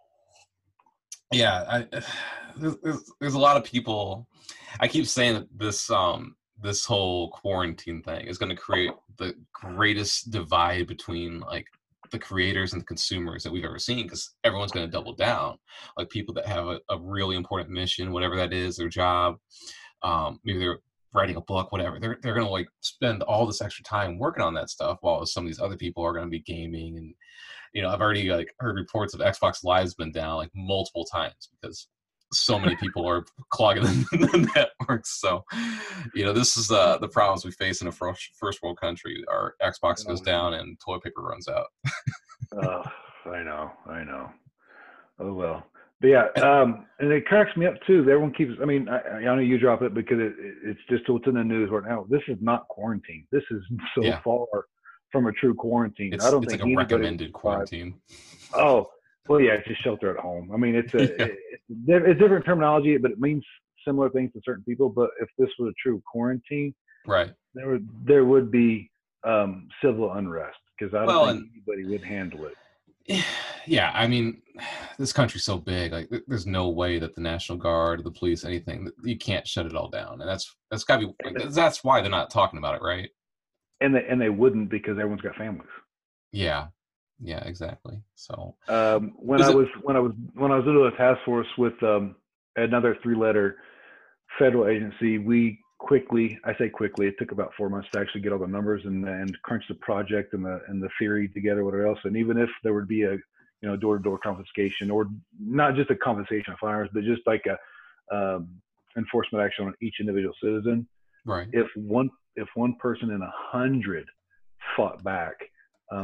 Yeah, I, there's, there's, there's a lot of people. I keep saying that this um this whole quarantine thing is going to create the greatest divide between like the creators and the consumers that we've ever seen because everyone's going to double down. Like people that have a, a really important mission, whatever that is, their job, um, maybe they're writing a book, whatever. They're they're going to like spend all this extra time working on that stuff, while some of these other people are going to be gaming and you know, I've already like heard reports of Xbox Live's been down like multiple times because so many people are clogging the, the networks. So, you know, this is uh, the problems we face in a first, first world country. Our Xbox goes down and toilet paper runs out.
Oh, I know, I know. Oh well, but yeah, um, and it cracks me up too. Everyone keeps. I mean, I, I know you drop it because it, it's just what's in the news right now. This is not quarantine. This is so
Yeah.
far from a true quarantine.
It's
I don't
it's
think
like a
anybody would
recommended
survive.
quarantine.
Oh, well, yeah, it's just shelter at home. I mean, it's a
Yeah.
it, it's different terminology, but it means similar things to certain people. But if this was a true quarantine,
Right.
there would there would be um, civil unrest because I don't
Well,
think
and
anybody would handle it.
yeah, I mean, this country's so big. Like, th- there's no way that the National Guard, the police, anything, that you can't shut it all down. And that's that's got to be. Like, that's why they're not talking about it, right?
And they and they wouldn't because everyone's got families.
Yeah. Yeah. Exactly. So.
Um, when
Is
I
it?
was when I was when I was into a task force with um, another three-letter federal agency, we quickly, I say quickly, it took about four months to actually get all the numbers and and crunch the project and the and the theory together, whatever else. And even if there would be a you know door-to-door confiscation, or not just a confiscation of firearms, but just like a um, enforcement action on each individual citizen,
Right.
if one if one person in a hundred fought back, um,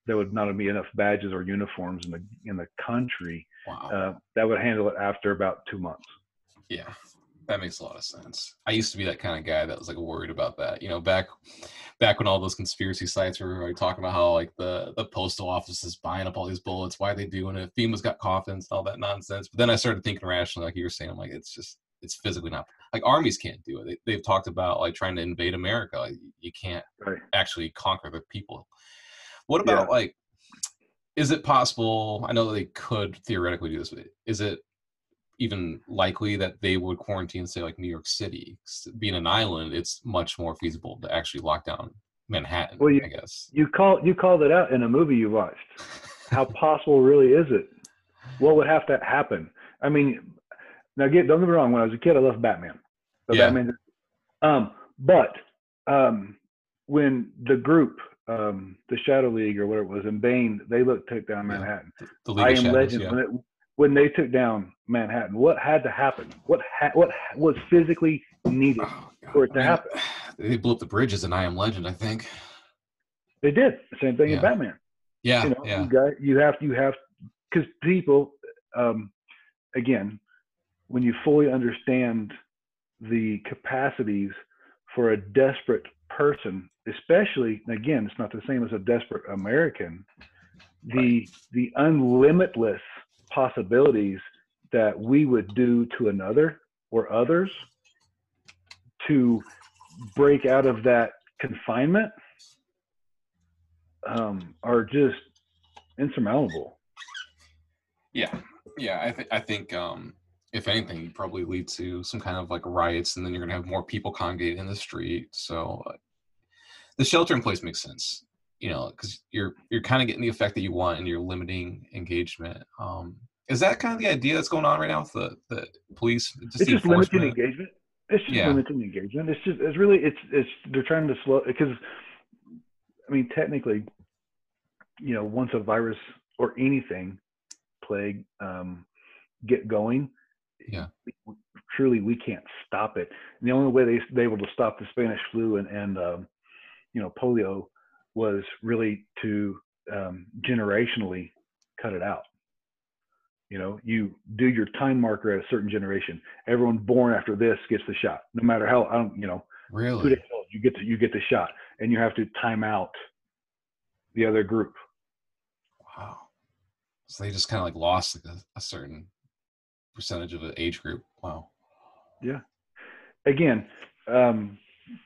there would not be enough badges or uniforms in the in the country.
Wow.
Uh, that would handle it after about two months.
Yeah, that makes a lot of sense. I used to be that kind of guy that was like worried about that. You know, back back when all those conspiracy sites were like talking about how like the the postal office is buying up all these bullets. Why are they doing it? FEMA's got coffins and all that nonsense. But then I started thinking rationally, like you were saying, I'm like, it's just it's physically not like armies can't do it. They, they've talked about like trying to invade America. Like, you can't
Right.
actually conquer the people. What about
Yeah.
like? Is it possible? I know they could theoretically do this. But is it even likely that they would quarantine, say, like New York City? Being an island, it's much more feasible to actually lock down Manhattan,
Well, you,
I guess.
You call you called it out in a movie you watched. How possible really is it? What would have to happen? I mean, now get don't get me wrong. When I was a kid, I loved Batman. So
Yeah.
Batman. Um, but um, when the group, um, the Shadow League or whatever it was, and Bane, they looked took down
Yeah.
Manhattan.
The, the League
I
of
Am
Shadows,
Legend
yeah.
when it when they took down Manhattan, what had to happen? What ha- what was physically needed
Oh, God.
for it to
I mean,
happen?
they blew up the bridges in I Am Legend, I think.
They did the same thing
Yeah.
in Batman.
Yeah,
You know,
yeah.
you got you have you have because people, um, again, when you fully understand the capacities for a desperate person, especially again, it's not the same as a desperate American. The the unlimitless possibilities that we would do to another or others to break out of that confinement um, are just insurmountable.
Yeah, yeah. I think I think um, if anything, you probably lead to some kind of like riots, and then you're gonna have more people congregate in the street. So uh, the shelter in place makes sense, you know, because you're you're kind of getting the effect that you want, and you're limiting engagement. Um, is that kind of the idea that's going on right now with the the police? Just
It's
the
just limiting
enforcement?
engagement. It's just
Yeah,
limiting engagement. It's just it's really it's it's they're trying to slow because I mean technically, you know, once a virus or anything plague um, get going,
yeah,
truly we can't stop it. And the only way they they able to stop the Spanish flu and and um, you know polio was really to um, generationally cut it out. You know, you do your time marker at a certain generation. Everyone born after this gets the shot, no matter how I don't. You know, two
really.
days old, you get to you get the shot, and you have to time out the other group.
Wow. So they just kind of like lost like a, a certain percentage of the age group. Wow.
Yeah. Again, um,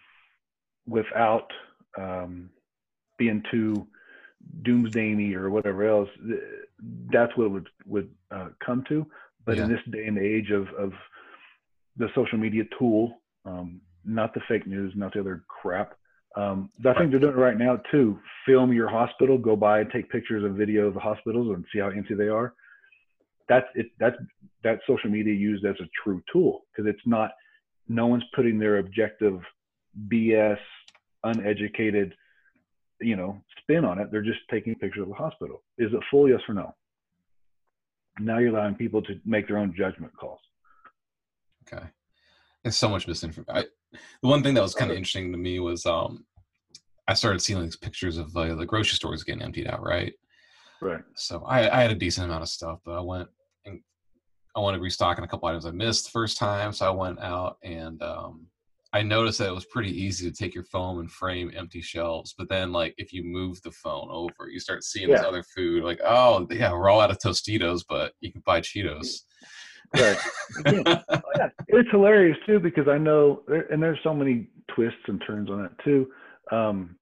without um, being too doomsday or whatever else, that's what it would would uh, come to. But
Yeah.
in this day and age of of the social media tool, um, not the fake news, not the other crap. Um, I think
Right.
they're doing it right now too. Film your hospital, go by and take pictures of video of the hospitals and see how empty they are. That's it. That's that social media used as a true tool because it's not. No one's putting their objective B S, uneducated, you know, spin on it. They're just taking pictures of the hospital. Is it full? Yes or no? Now you're allowing people to make their own judgment calls.
Okay. There's so much misinformation. The one thing that was kind of interesting to me was um, I started seeing these pictures of uh, the grocery stores getting emptied out, right?
Right.
So I, I had a decent amount of stuff, but I went and I wanted to restock on a couple items I missed the first time. So I went out and um, I noticed that it was pretty easy to take your phone and frame empty shelves. But then, like, if you move the phone over, you start seeing this
Yeah.
other food. Like, oh, yeah, we're all out of Tostitos, but you can buy Cheetos.
Right. Again, oh, yeah. It's hilarious too because I know, and there's so many twists and turns on it too. Um,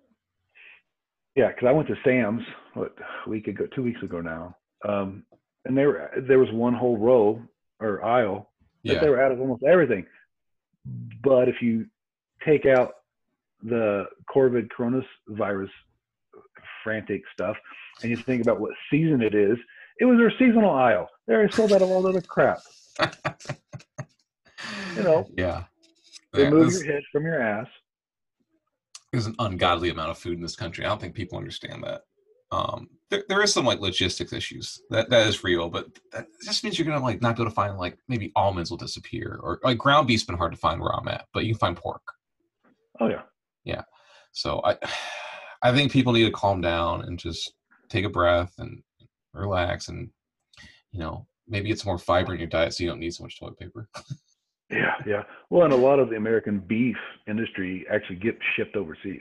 yeah, because I went to Sam's what a week ago, two weeks ago now, um, and there there was one whole row or aisle that
Yeah.
they were out of almost everything. But if you take out the COVID coronavirus frantic stuff, and you think about what season it is, it was their seasonal aisle. They already sold out of all the other crap. You know,
Yeah. Yeah,
remove
there's,
your head from your ass.
there's an ungodly amount of food in this country. I don't think people understand that. Um, there, there is some like logistics issues that that is real, but that just means you're gonna like not be able to find like maybe almonds will disappear or like ground beef's been hard to find where I'm at, but you can find pork.
Oh yeah.
Yeah. So I I think people need to calm down and just take a breath and relax, and you know, maybe it's more fiber in your diet, so you don't need so much toilet paper.
Yeah, yeah. Well, and a lot of the American beef industry actually gets shipped overseas.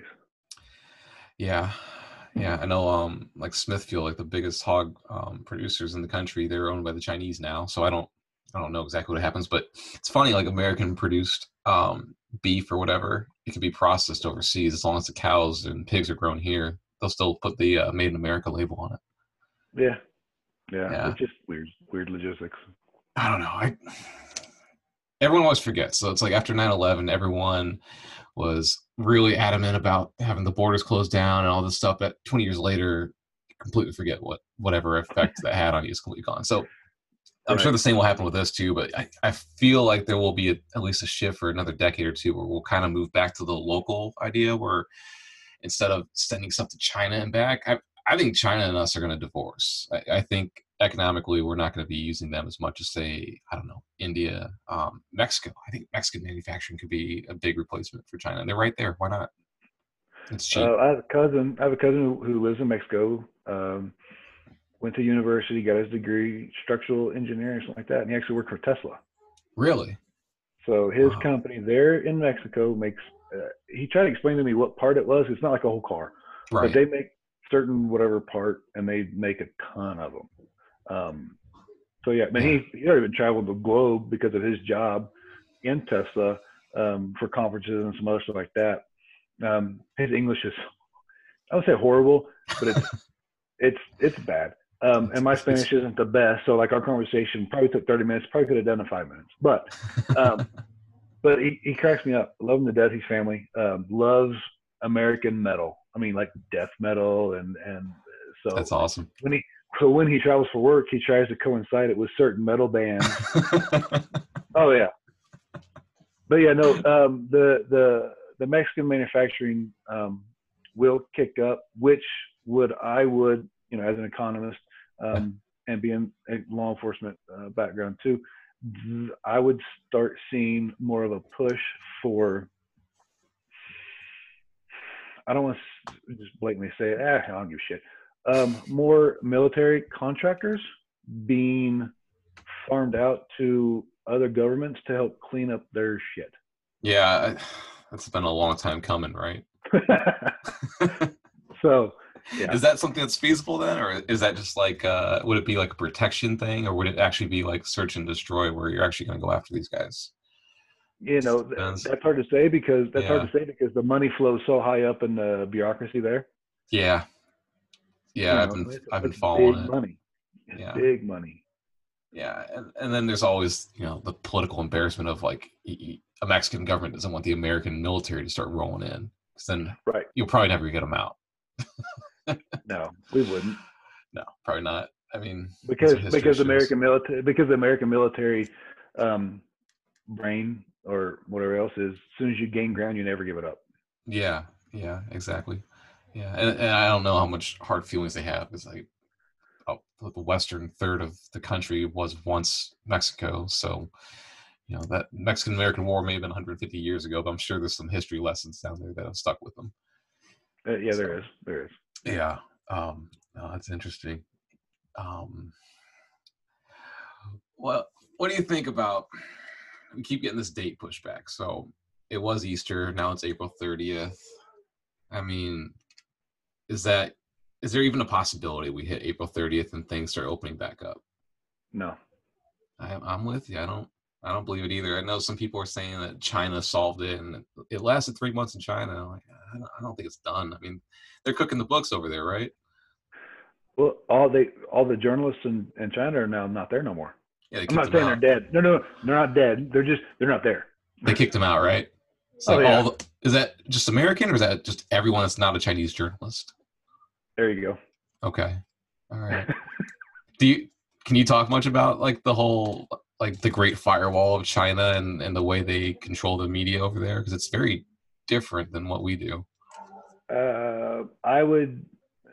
Yeah. Yeah, I know. Um, like Smithfield, like the biggest hog um, producers in the country, they're owned by the Chinese now. So I don't, I don't know exactly what happens, but it's funny. Like American produced um, beef or whatever, it can be processed overseas as long as the cows and pigs are grown here. They'll still put the uh, "Made in America" label on it.
Yeah, yeah.
Yeah,
It's just weird, weird logistics.
I don't know. I everyone always forgets. So it's like after nine eleven, everyone was really adamant about having the borders closed down and all this stuff. But twenty years later, completely forget what whatever effect that had on you is completely gone. So I'm sure
Right.
the same will happen with this too. But I, I feel like there will be a, at least a shift for another decade or two where we'll kind of move back to the local idea where instead of sending stuff to China and back, I, I think China and us are going to divorce. I, I think economically we're not going to be using them as much as say, I don't know, India, um, Mexico. I think Mexican manufacturing could be a big replacement for China. And they're right there. Why not? It's cheap.
Uh, I have a cousin. I have a cousin who, who lives in Mexico. Um, went to university, got his degree, structural engineering, something like that, and he actually worked for Tesla.
Really?
So his
Wow.
company there in Mexico makes. Uh, he tried to explain to me what part it was. It's not like a whole car, but
Right.
they make certain whatever part, and they make a ton of them. Um, so yeah, but
Yeah.
he he already been traveled the globe because of his job in Tesla um, for conferences and some other stuff like that. Um, his English is, I would say horrible, but it's it's it's bad. Um, and my
It's, it's,
Spanish isn't the best, so like our conversation probably took thirty minutes. Probably could have done in five minutes, but um, but he, he cracks me up. Love him to death. He's family. Um, loves American metal. I mean, like death metal, and and so
that's awesome.
when he so when he travels for work, he tries to coincide it with certain metal bands. Oh yeah, but yeah, no. Um, the the the Mexican manufacturing um, will kick up, which would I would you know as an economist
Yeah.
um, and being a law enforcement uh, background too, I would start seeing more of a push for. I don't want to just blatantly say, ah, I don't give a shit. Um, more military contractors being farmed out to other governments to help clean up their shit.
Yeah. That's been a long time coming, right?
So, yeah.
Is that something that's feasible then, or is that just like uh would it be like a protection thing, or would it actually be like search and destroy where you're actually going to go after these guys?
You know,
Depends.
that's hard to say because that's hard
Yeah,
to say because the money flows so high up in the bureaucracy there.
yeah,
You
yeah. I've
know,
been
it's,
I've been
it's
following
big
it.
money. It's
Yeah,
big money.
yeah, and, and then there's always you know the political embarrassment of like a Mexican government doesn't want the American military to start rolling in, because then
Right.
you'll probably never get them out.
No, we wouldn't.
No, probably not. I mean, that's
Because
what history
because
shows.
American military because the American military um, brain or whatever else is, as soon as you gain ground, you never give it up.
Yeah, yeah, exactly. Yeah, and, and I don't know how much hard feelings they have because like oh, the western third of the country was once Mexico, so you know that Mexican American War may have been one hundred fifty years ago, but I'm sure there's some history lessons down there that have stuck with them.
Uh, yeah, there
So
is. There is.
yeah, um, no, that's interesting. Um, well, what do you think about? We keep getting this date pushed back. So it was Easter, now it's April thirtieth. I mean, is that is there even a possibility we hit April thirtieth and things start opening back up?
No.
I, I'm with you. I don't. I don't believe it either. I know some people are saying that China solved it, and it lasted three months in China. I'm like, I don't, I don't think it's done. I mean, they're cooking the books over there, right?
Well, all they all the journalists in, in China are now not there no more.
Yeah, they
I'm
kicked
not
them
saying they're
out.
dead. No, no, they're not dead. They're just they're not there.
They kicked them out, right?
Oh
So
yeah,
all the, is that just American, or is that just everyone that's not a Chinese journalist?
there you go.
Okay, all right. Do you can you talk much about like the whole like the Great Firewall of China and and the way they control the media over there? Because it's very different than what we do.
Uh, I would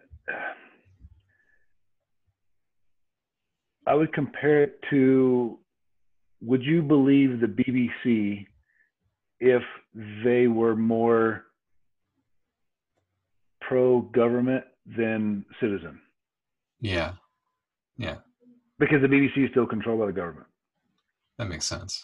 I would compare it to, would you believe the B B C if they were more pro-government than citizen.
Yeah. Yeah.
Because the B B C is still controlled by the government.
That makes sense.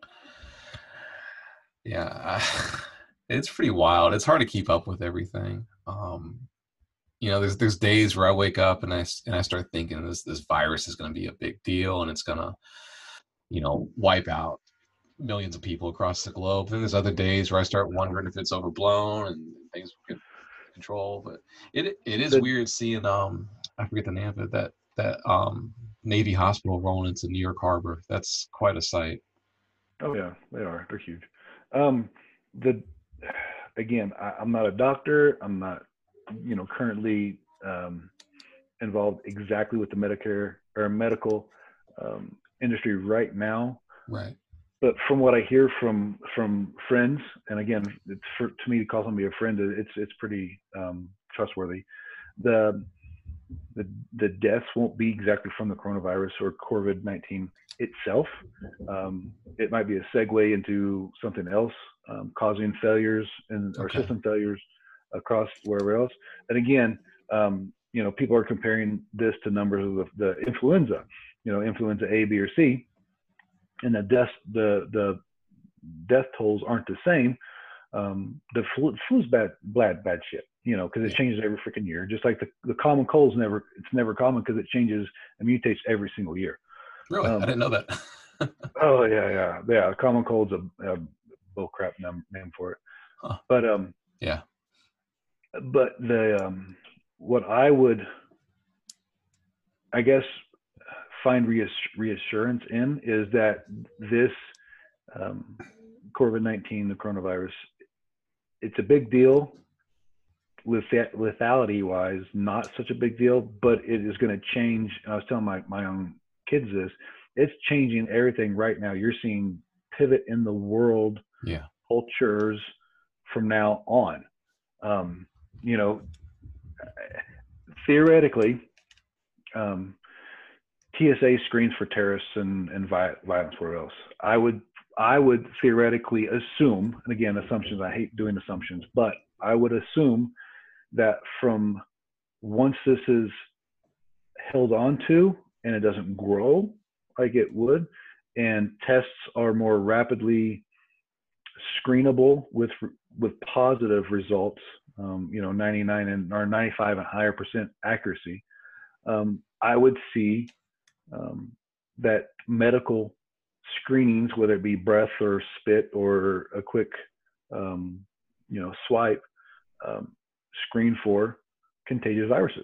Yeah. It's pretty wild. It's hard to keep up with everything. Um, you know, there's there's days where I wake up and I and I start thinking this this virus is going to be a big deal and it's going to, you know, wipe out millions of people across the globe. Then there's other days where I start wondering if it's overblown and things will get control. But it it is
The,
weird seeing um I forget the name of it that that um Navy hospital rolling into New York Harbor. That's quite a sight.
oh yeah, they are. They're huge. Um, the again, I, I'm not a doctor. I'm not, you know, currently um, involved exactly with the Medicare or medical um, industry right now.
Right.
But from what I hear from from friends, and again, it's for, to me to call somebody a friend, it's it's pretty um, trustworthy. The the the deaths won't be exactly from the coronavirus or COVID nineteen itself. Um, it might be a segue into something else, um, causing failures and or
Okay.
system failures across wherever else. And again, um, you know, people are comparing this to numbers of the, the influenza, you know, influenza A, B, or C, and the death the the death tolls aren't the same. Um, the flu, flu's bad, bad, bad shit, you know, because it changes every freaking year. Just like the, the common cold's never, it's never common because it changes and mutates every single year.
Really?
Um,
I didn't know that.
oh yeah, yeah, yeah. Common cold's a, a bull crap name, name for it.
Huh.
But um,
yeah.
But the um, what I would, I guess, find reass- reassurance in is that this um, COVID nineteen, the coronavirus, it's a big deal. Lethality wise, not such a big deal, but it is going to change. I was telling my, my own kids this, it's changing everything right now. You're seeing pivot in the world
yeah.
cultures from now on. Um, you know, theoretically, um, T S A screens for terrorists and, and violence, where else. I would I would theoretically assume, and again, assumptions, I hate doing assumptions, but I would assume that from once this is held on to and it doesn't grow like it would, and tests are more rapidly screenable with with positive results, um, you know, ninety-nine and or ninety-five and higher percent accuracy, um, I would see um, that medical screenings, whether it be breath or spit or a quick, um, you know, swipe, um, screen for contagious viruses.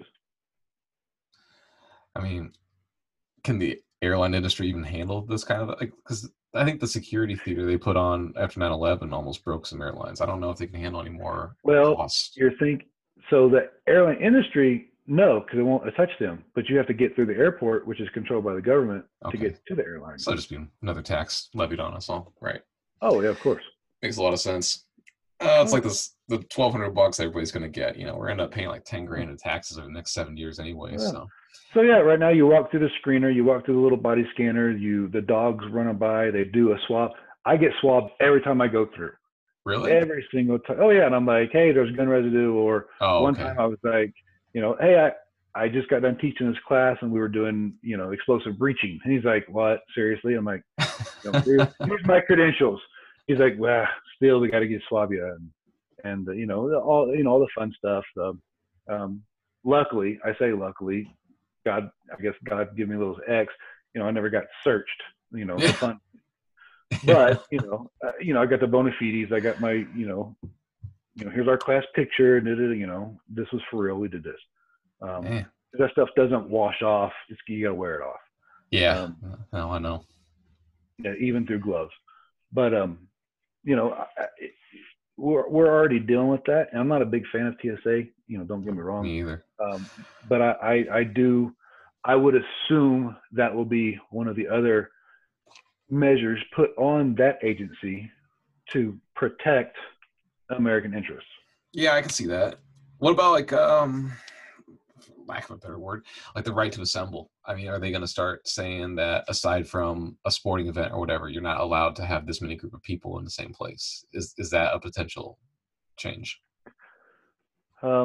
I mean, can the airline industry even handle this kind of, like, because I think the security theater they put on after nine eleven almost broke some airlines. I don't know if they can handle any more
well,
costs.
You're thinking, so the airline industry, no, because it won't touch them, but you have to get through the airport, which is controlled by the government,
Okay.
to get to the airline.
So just be another tax levied on us all, right?
Oh yeah, of course.
Makes a lot of sense. Uh, it's like this, the twelve hundred bucks everybody's going to get. You know, we're end up paying like ten grand in taxes over the next seven years anyway.
Yeah.
So.
So yeah, right now you walk through the screener, you walk through the little body scanner, you the dogs running by, they do a swab. I get swabbed every time I go through.
Really?
Every single time. Oh yeah, and I'm like, hey, there's gun residue. Or
oh,
one
okay.
time I was like, you know, hey, I I just got done teaching this class and we were doing, you know, explosive breaching. And he's like, what? Seriously? I'm like, no, here's, here's my credentials. He's like, well, still we got to get swab you, and and uh, you know all you know all the fun stuff. So, um, luckily, I say luckily. God, I guess God gave me a little X. You know, I never got searched. You know, for fun. But you know, uh, you know, I got the bona fides. I got my, you know, you know, here's our class picture, and it, you know, this was for real. We did this. Um, that stuff doesn't wash off. It's, you got to wear it off.
Yeah,
um,
no, I know.
Yeah, even through gloves. But um, you know, I, it, we're we're already dealing with that, and I'm not a big fan of T S A. You know, don't get me wrong.
Me either.
Um, but I, I, I do, I would assume that will be one of the other measures put on that agency to protect American interests.
Yeah, I can see that. What about like, um, lack of a better word, like the right to assemble? I mean, are they going to start saying that aside from a sporting event or whatever, you're not allowed to have this many group of people in the same place? Is is that a potential change?
Um,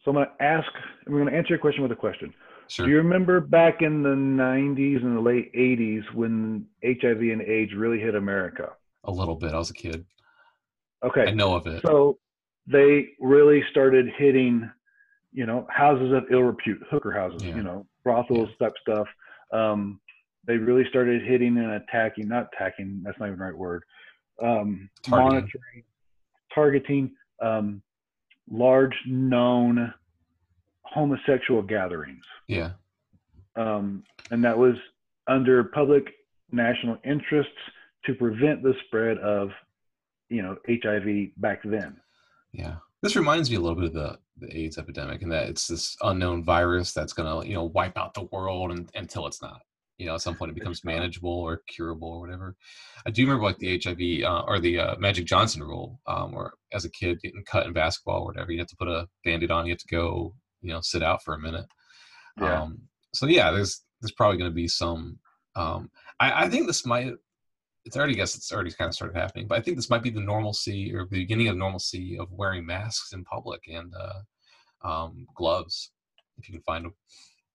So I'm going to ask, we're going to answer your question with a question.
Sure.
Do you remember back in the nineties and the late eighties when H I V and AIDS really hit America?
A little bit. I was a kid.
Okay.
I know of it.
So they really started hitting, you know, houses of ill repute, hooker houses,
Yeah.
you know, brothels
Yeah.
type stuff. Um, they really started hitting and attacking, not attacking, that's not even the right word, um,
Targeting.
monitoring, targeting um, large known homosexual gatherings.
Yeah.
Um, and that was under public national interests to prevent the spread of, you know, H I V back then.
Yeah. This reminds me a little bit of the, the AIDS epidemic, and that it's this unknown virus that's going to, you know, wipe out the world and, until it's not. You know, at some point it becomes manageable or curable or whatever. I do remember like the H I V uh, or the uh, Magic Johnson rule, um, where as a kid getting cut in basketball or whatever, you have to put a Band-Aid on, you have to go, you know, sit out for a minute.
Yeah.
Um, so yeah, there's there's probably going to be some. Um, I, I think this might. It's already, I guess it's already kind of started happening, but I think this might be the normalcy or the beginning of normalcy of wearing masks in public and uh, um, gloves, if you can find them.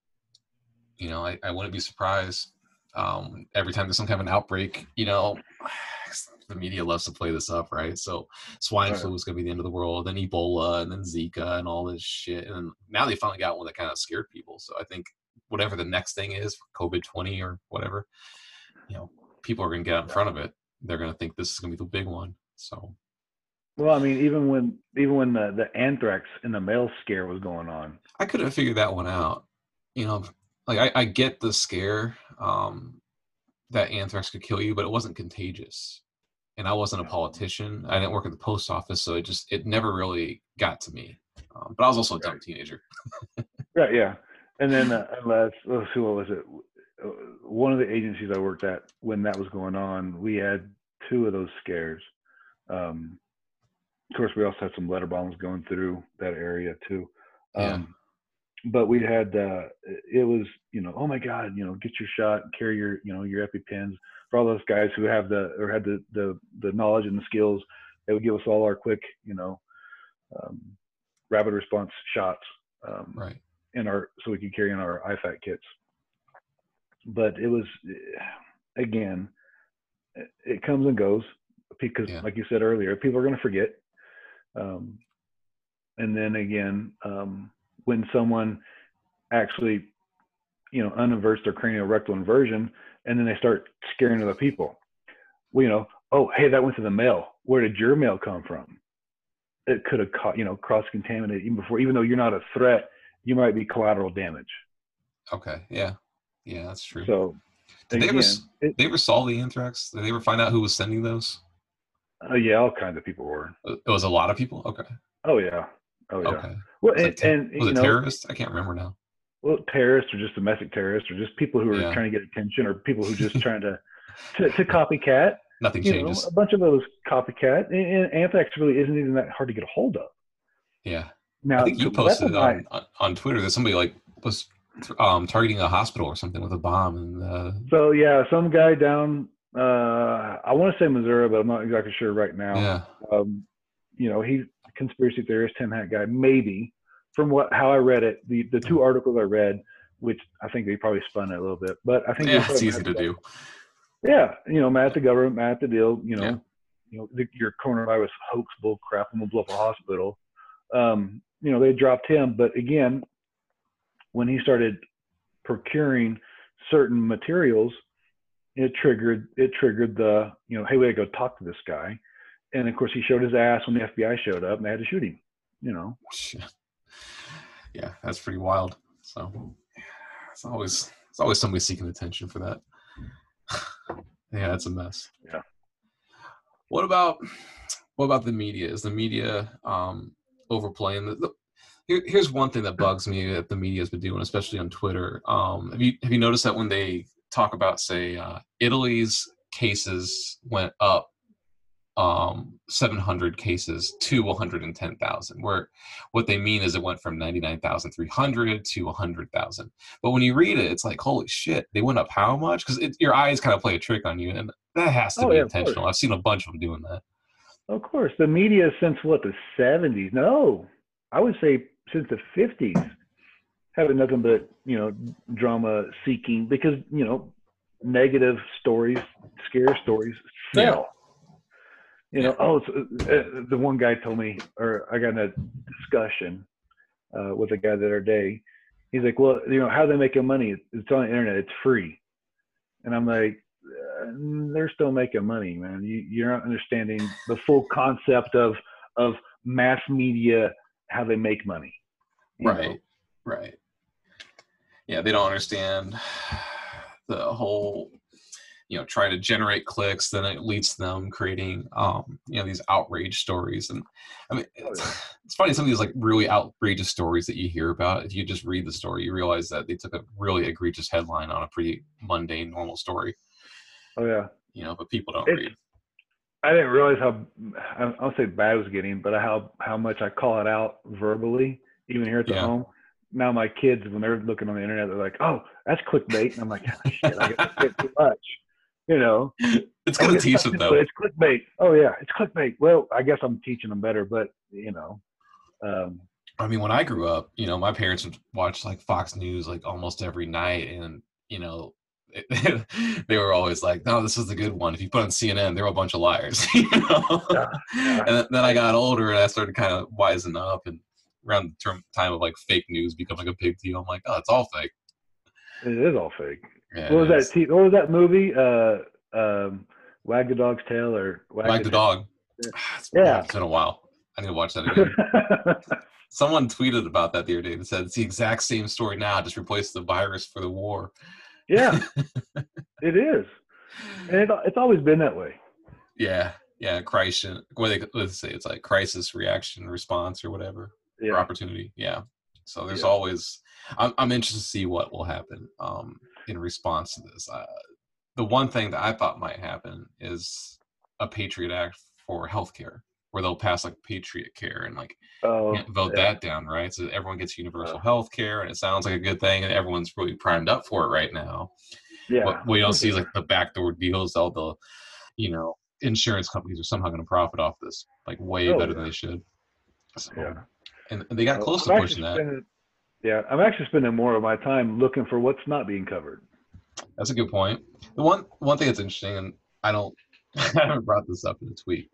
You know, I, I wouldn't be surprised um, every time there's some kind of an outbreak. You know, the media loves to play this up, right? So swine
Right.
flu is going to be the end of the world, then Ebola, and then Zika, and all this shit. And now they finally got one that kind of scared people. So I think whatever the next thing is for COVID twenty or whatever, you know, people are going to get out in front of it. They're going to think this is going to be the big one. So,
well, I mean, even when even when the, the anthrax in the mail scare was going on,
I couldn't figure that one out. You know, like I, I get the scare um, that anthrax could kill you, but it wasn't contagious. And I wasn't a politician. I didn't work at the post office, so it just it never really got to me. Um, but I was also a dumb
right.
teenager.
Right. Yeah. And then uh, let's let's see, what was it? One of the agencies I worked at when that was going on, we had two of those scares. Um, of course, we also had some letter bombs going through that area too. Um, yeah. But we had, uh, it was, you know, oh my God, you know, get your shot, carry your, you know, your EpiPens. For all those guys who have the, or had the, the, the knowledge and the skills, they would give us all our quick, you know, um, rapid response shots. Um,
right.
In our, so we could carry in our I FAT kits. But it was, again, it comes and goes because, yeah. like you said earlier, people are going to forget. Um, and then again, um, when someone actually, you know, uninverts their cranial rectal inversion, and then they start scaring other people, well, you know, oh, hey, that went to the mail. Where did your mail come from? It could have, caught, you know, cross-contaminated even before, even though you're not a threat, you might be collateral damage.
Okay. Yeah. Yeah, that's true.
So,
did
again,
they ever,
it,
they ever solve the anthrax? Did they ever find out who was sending those?
Oh uh, yeah, all kinds of people were.
It was a lot of people. Okay.
Oh yeah. Oh yeah.
Okay.
Well,
was
and,
it, te-
and
was
you
it
know,
terrorists? I can't remember now.
Well, terrorists or just domestic terrorists or just people who are
yeah.
trying to get attention or people who are just trying to, to to copycat.
Nothing
you
changes.
Know, a bunch of those copycat. And, and anthrax really isn't even that hard to get a hold of.
Yeah.
Now,
I think you posted on, on on Twitter that somebody like was um, targeting a hospital or something with a bomb. And uh...
so yeah, some guy down. Uh, I want to say Missouri, but I'm not exactly sure right now.
Yeah.
Um, you know, he's a conspiracy theorist, Tim Hat guy, maybe. From what how I read it, the the two articles I read, which I think they probably spun it a little bit, but I think
yeah, it's easy to do.
Yeah, you know, mad at the government, mad at the deal. You know,
yeah.
you know, the, your coronavirus hoax bull crap. I'm gonna blow up a hospital. Um, you know, they dropped him, but again, when he started procuring certain materials, it triggered it triggered the you know, hey, we gotta go talk to this guy, and of course he showed his ass when the F B I showed up and they had to shoot him. You know.
Yeah, that's pretty wild. So it's always it's always somebody seeking attention for that. Yeah, it's a mess.
Yeah.
What about what about the media? Is the media um, overplaying the, the here, here's one thing that bugs me that the media has been doing, especially on Twitter. Um, have you have you noticed that when they talk about, say, uh, Italy's cases went up um seven hundred cases to one hundred ten thousand, where what they mean is it went from ninety-nine thousand three hundred to one hundred thousand. But when you read it, it's like, holy shit, they went up how much? Because your eyes kind of play a trick on you, and that has to
oh,
be
yeah,
intentional. I've seen a bunch of them doing that.
Of course. The media since what, the seventies? No. I would say since the fifties, having nothing but, you know, drama seeking, because, you know, negative stories, scare stories
Yeah.
sell. You
Yeah.
know, oh, it's, uh, the one guy told me, or I got in a discussion uh, with a guy the other day. He's like, well, you know, how are they making money? It's on the internet. It's free. And I'm like, uh, they're still making money, man. You, you're not understanding the full concept of of mass media, how they make money. You
Right.
know?
Right. Yeah, they don't understand the whole, you know, trying to generate clicks, then it leads to them creating, um, you know, these outrage stories. And I mean,
Oh,
it's,
yeah.
it's funny, some of these like really outrageous stories that you hear about, if you just read the story, you realize that they took a really egregious headline on a pretty mundane, normal story,
Oh yeah.
you know, but people don't
It's
read.
I didn't realize how I don't say bad it was getting, but how how much I call it out verbally, even here at the
Yeah.
home. Now my kids, when they're looking on the internet, they're like, "Oh, that's clickbait," and I'm like, oh, "Shit, I guess I said too much." You know,
It's
don't
going to
get
teach
sucked
them
into
though.
it. It's clickbait. Oh yeah, it's clickbait. Well, I guess I'm teaching them better, but you know, um,
I mean, when I grew up, you know, my parents would watch like Fox News like almost every night, and you know, it, they were always like, "No, this is the good one." If you put on C N N, they're a bunch of liars, you know.
yeah, yeah,
And then I
I,
got older, and I started kind of wising up, and around the term, time of like fake news becoming a big deal, I'm like, "Oh, it's all fake."
it is all fake.
Yeah,
What
it
was that?
is.
T- what was that movie? Uh, um, Wag the Dog's Tail or Wag
Wag
the
the
Tail?
dog. It's, man,
Yeah.
it's been a while. I need to watch that again. Someone tweeted about that the other day and said it's the exact same story now, just replace the virus for the war.
Yeah, it is, and it, it's always been that way.
Yeah, yeah, crisis. What they let's say it's like crisis reaction response or whatever, or
Yeah,
opportunity. Yeah. So there's
yeah.
always. I'm I'm interested to see what will happen um, in response to this. Uh, the one thing that I thought might happen is a Patriot Act for healthcare, where they'll pass like Patriot Care and like
Oh,
can't vote
yeah.
that down, right? So everyone gets
Uh,
universal health care, and it sounds like a good thing, and everyone's really primed up for it right now.
yeah,
What we don't
for
see is like
sure.
the backdoor deals, all the, you know, insurance companies are somehow going to profit off this, like way
Oh,
better than
yeah,
they should. So,
yeah.
and, and they got
Well,
close
I'm
to
actually
pushing that.
spending, yeah, I'm actually spending more of my time looking for what's not being covered.
That's a good point. The one one thing that's interesting, and I don't, I haven't brought this up in a tweet.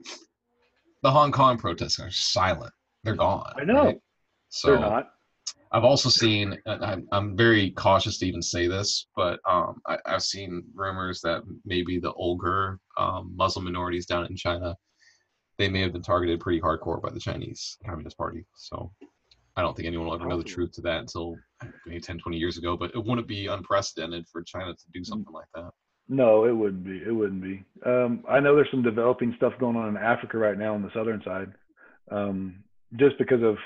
The Hong Kong protests are silent; they're gone,
I
right?
know they're
So
not.
I've also seen, and I'm, I'm very cautious to even say this, but um, I, I've seen rumors that maybe the Uyghur um, Muslim minorities down in China, they may have been targeted pretty hardcore by the Chinese Communist Party. So I don't think anyone will ever know the
Possible.
truth to that until maybe ten, twenty years ago, but it wouldn't be unprecedented for China to do something like that.
No, it wouldn't be. It wouldn't be. Um, I know there's some developing stuff going on in Africa right now on the southern side, um, just because of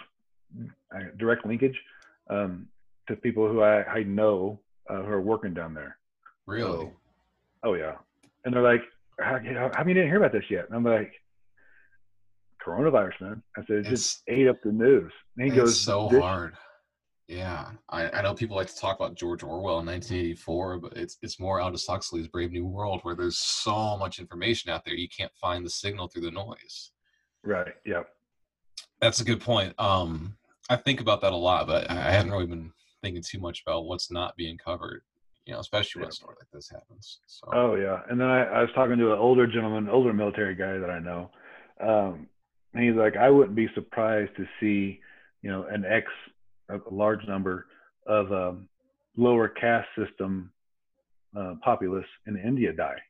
uh, direct linkage um, to people who I, I know uh, who are working down there.
Really?
So, oh yeah, and they're like, "How, how, how come you didn't hear about this yet?" And I'm like, "Coronavirus, man." I said, "It just
It's
ate up the news." And he
it's
goes,
so
"This,
hard. Yeah, I, I know people like to talk about George Orwell in nineteen eighty-four, but it's it's more Aldous Huxley's Brave New World, where there's so much information out there you can't find the signal through the noise.
right? Yeah,
That's a good point. Um, I think about that a lot, but I I haven't really been thinking too much about what's not being covered. You know, especially when
yeah."
a story like this happens. So
Oh yeah. And then I, I was talking to an older gentleman, older military guy that I know. Um, and he's like, I wouldn't be surprised to see, you know, an X, a large number of um, lower caste system uh, populace in India die.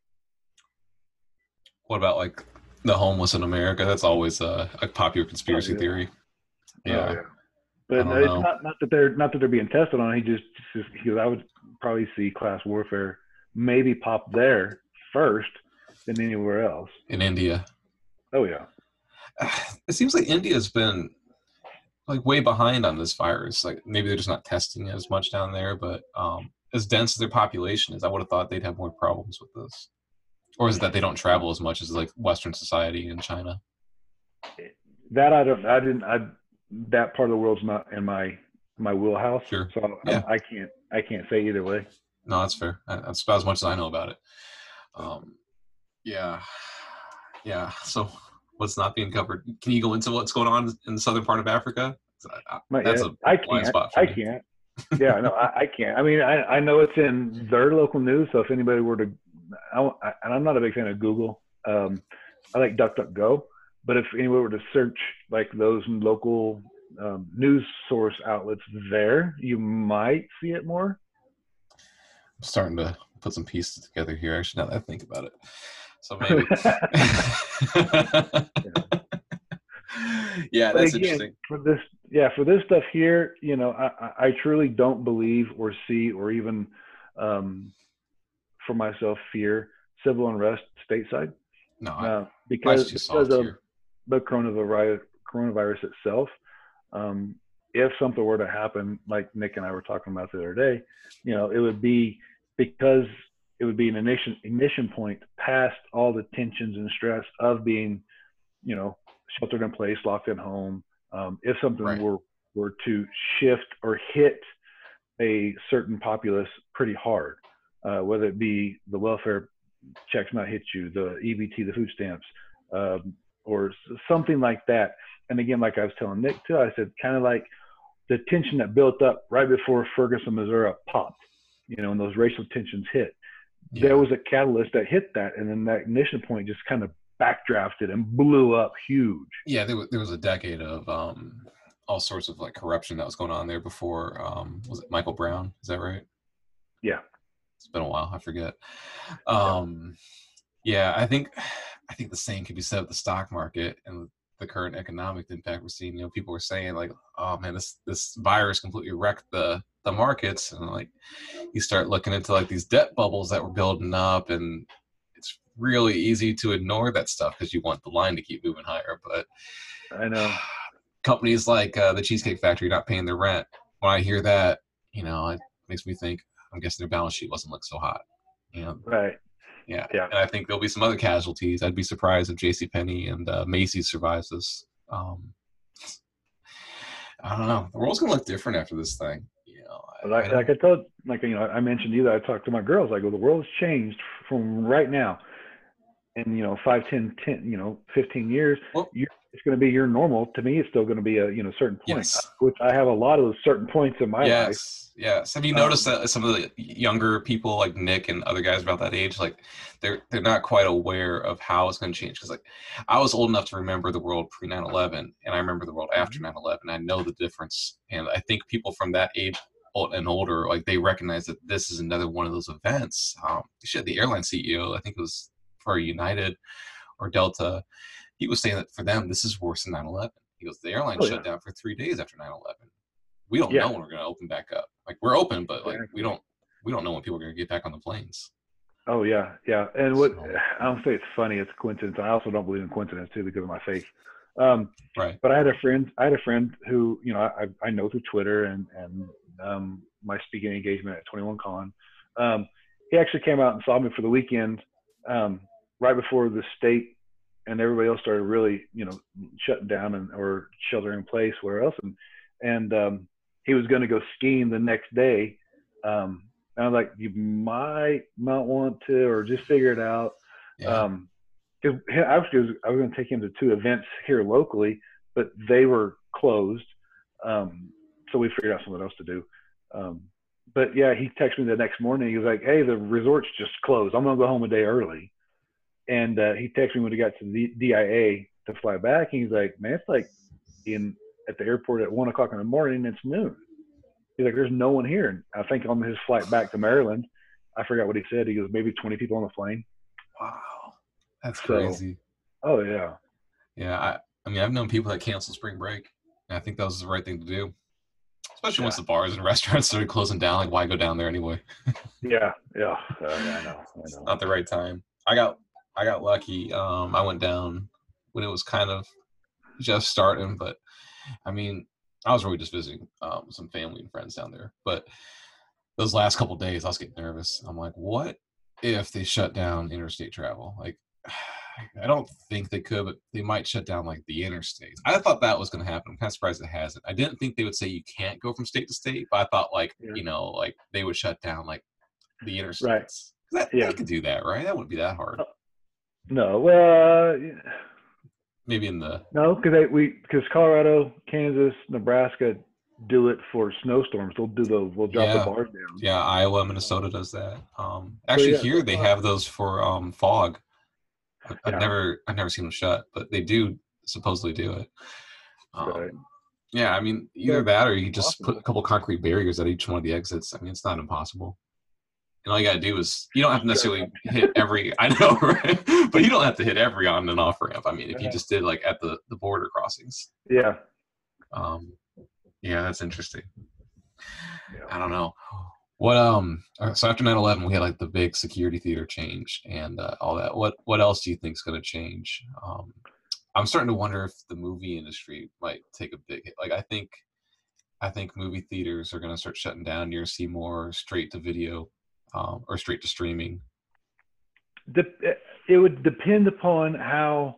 what about like the homeless in America? That's always a, a popular
Oh
conspiracy
yeah.
theory.
Oh
Yeah,
yeah.
I
But no,
don't
it's
know.
not not that they're not that they're being tested on. He just, just because I would probably see class warfare maybe pop there first than anywhere else.
In India,
Oh yeah.
it seems like India's been like way behind on this virus. Like maybe they're just not testing it as much down there, but um, as dense as their population is, I would have thought they'd have more problems with this. Or is it that they don't travel as much as like Western society in China?
That I don't. I didn't. I that part of the world's not in my my wheelhouse,
Sure.
so
Yeah.
I, I can't. I can't say either way.
No, that's fair. That's about as much as I know about it. Um, yeah. Yeah. So what's not being covered? Can you go into what's going on in the southern part of Africa? So I,
Not
that's
yet.
a
I
blind
can't.
spot for
I
me.
can't. Yeah, no, I, I can't. I mean, I, I know it's in their local news, so if anybody were to, I, I, and I'm not a big fan of Google. Um, I like DuckDuckGo, but if anyone were to search like those local um, news source outlets there, you might see it more.
I'm starting to put some pieces together here, actually, now that I think about it. So maybe.
Yeah.
Yeah,
But
that's
again,
interesting.
for this, yeah, for this stuff here, you know, I, I I truly don't believe or see or even um, for myself fear civil unrest stateside
No, I,
uh, because
life's too
because
soft
of
here.
the coronavirus coronavirus itself. Um, if something were to happen, like Nick and I were talking about the other day, you know, it would be because it would be an ignition ignition point past all the tensions and stress of being, you know, sheltered in place, locked at home. Um, if something
Right.
were were to shift or hit a certain populace pretty hard, uh, whether it be the welfare checks not hit you, the E B T, the food stamps, um, or something like that. And again, like I was telling Nick too, I said kind of like the tension that built up right before Ferguson, Missouri popped, you know, and those racial tensions hit. There
Yeah.
was a catalyst that hit that, and then that ignition point just kind of backdrafted and blew up huge.
Yeah, there was, there was a decade of um, all sorts of like corruption that was going on there before. Um, was it Michael Brown? Is that right?
Yeah,
It's been a while. I forget.
yeah,
Um, yeah, I think I think the same can be said with the stock market and the current economic impact we're seeing. You know, people are saying like, "Oh man, this this virus completely wrecked the the markets," and like you start looking into like these debt bubbles that were building up, and it's really easy to ignore that stuff because you want the line to keep moving higher. But
I know.
companies like uh, the Cheesecake Factory not paying their rent, when I hear that, you know, it makes me think, I'm guessing their balance sheet wasn't look so hot. You know,
Right.
yeah.
Yeah.
And I think there'll be some other casualties. I'd be surprised if JCPenney and uh, Macy's survives this. Um, I don't know. The world's gonna look different after this thing. You know, I, I
Like, like
don't.
I told, like, you know, I mentioned to you that I talked to my girls. I go, the world's changed from right now. In, you know, five, ten, ten, you know, fifteen years,
Well,
you're, it's going to be your normal. To me, it's still going to be a, you know, certain point,
yes.
which I have a lot of those certain points in my life.
Yes, yes. Have you noticed
Um,
that some of the younger people, like Nick and other guys about that age, like they're they're not quite aware of how it's going to change? Because like I was old enough to remember the world pre nine eleven, and I remember the world after nine eleven. I know the difference, and I think people from that age old and older, like they recognize that this is another one of those events. Um, shit, the airline C E O, I think it was for United or Delta, he was saying that for them this is worse than nine eleven. He goes, the airline
oh
shut
yeah,
down for three days after nine eleven. We don't know
yeah,
when we're going to open back up. Like we're open, but like we
exactly.
don't we don't know when people are going to get back on the planes.
Oh yeah, yeah. And what
So
I don't say it's funny, it's coincidence. I also don't believe in coincidence too because of my faith. Um,
right,
but I had a friend, I had a friend who, you know, I, I know through Twitter and and um, my speaking engagement at twenty-one Con. Um, he actually came out and saw me for the weekend, um, right before the state and everybody else started really, you know, shutting down and or sheltering in place, where else, and and um, he was going to go skiing the next day. Um, and I was like, you might not want to, or just figure it out.
yeah,
Um, because I was, I was going to take him to two events here locally, but they were closed. Um, so we figured out something else to do. Um, but yeah, he texted me the next morning. He was like, "Hey, the resort's just closed. I'm going to go home a day early." And uh, he texted me when he got to the D I A to fly back. And he's like, "Man, it's like in at the airport at one o'clock in the morning. It's noon." He's like, "There's no one here." And I think on his flight back to Maryland, I forgot what he said. He goes, maybe twenty people on the plane.
wow, that's
So,
crazy.
oh yeah,
Yeah, I I mean I've known people that cancel spring break, and I think that was the right thing to do, especially once
yeah,
the bars and restaurants started closing down. Like, why go down there anyway?
yeah, yeah. Uh, yeah I know, I
It's
know.
not the right time. I got I got lucky. Um, I went down when it was kind of just starting, but I mean I was really just visiting um, some family and friends down there, but those last couple of days, I was getting nervous. I'm like, what if they shut down interstate travel? Like, I don't think they could, but they might shut down like the interstates. I thought that was going to happen. I'm kind of surprised it hasn't. I didn't think they would say you can't go from state to state, but I thought like,
Yeah,
you know, like they would shut down like the
right.
interstates. That they
Yeah.
could do that, right? That wouldn't be that hard.
No, well, uh,
maybe in the
No, because they we because Colorado, Kansas, Nebraska do it for snowstorms. They'll do those. They'll drop the
yeah
bars down.
yeah Iowa, Minnesota does that. Um,
So
actually,
yeah,
here
that's
they
not,
have those for um, fog. I- I've
yeah,
never I've never seen them shut, but they do supposedly do it.
right.
Um, yeah, I mean either
That's
that or you just put a
possible.
couple concrete barriers at each one of the exits. I mean, it's not impossible. And all you gotta do is you don't have to necessarily hit every. I know, right? But you don't have to hit every on and off ramp. I mean, if you just did like at the the border crossings.
Yeah,
Um, yeah, that's interesting.
yeah.
I don't know. What um uh, so after nine eleven we had like the big security theater change and uh, all that. What what else do you think is going to change? Um I'm starting to wonder if the movie industry might take a big hit. Like I think I think movie theaters are going to start shutting down. You're going to see more straight to video um, or straight to streaming.
Dep- it would depend upon how,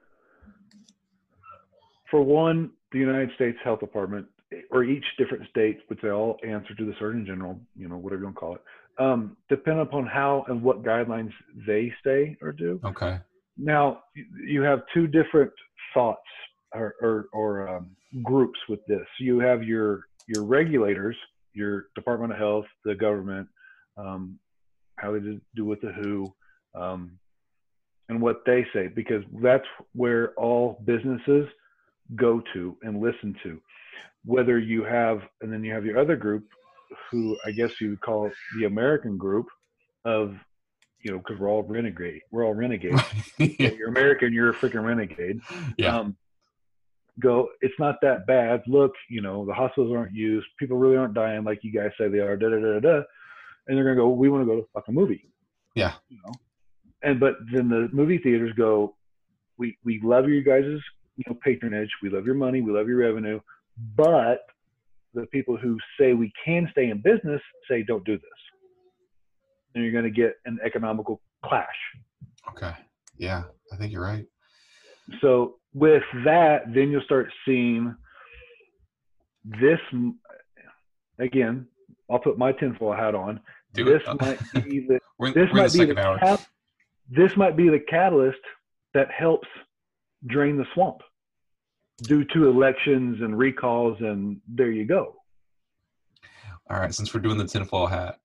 for one, the United States Health Department or each different state, which they all answer to the Surgeon General, you know, whatever you want to call it, um, depend upon how and what guidelines they say or do.
Okay.
Now, you have two different thoughts or, or, or um, groups with this. You have your your regulators, your Department of Health, the government, um, how they do with the W H O, um, and what they say, because that's where all businesses go to and listen to. Whether you have, and then you have your other group, who I guess you would call the American group of, you know, because we're all renegade, we're all renegades.
Yeah.
You're American, you're a freaking renegade.
Yeah.
Um, go, it's not that bad. Look, you know, the hospitals aren't used. People really aren't dying like you guys say they are. Da da da da. da. And they're gonna go, we want to go to a fucking movie.
Yeah.
You know, and but then the movie theaters go, we we love you guys' you know patronage. We love your money. We love your revenue. But the people who say we can stay in business say don't do this, and you're going to get an economical clash.
Okay. Yeah, I think you're right.
So with that, then you'll start seeing this. Again, I'll put my tinfoil hat on.
Do
this
it.
might be the
we're in,
this
we're in
might
the
be
second
the
hour.
cap, this might be the catalyst that helps drain the swamp due to elections and recalls, and there you go.
All right, since we're doing the tinfoil hat,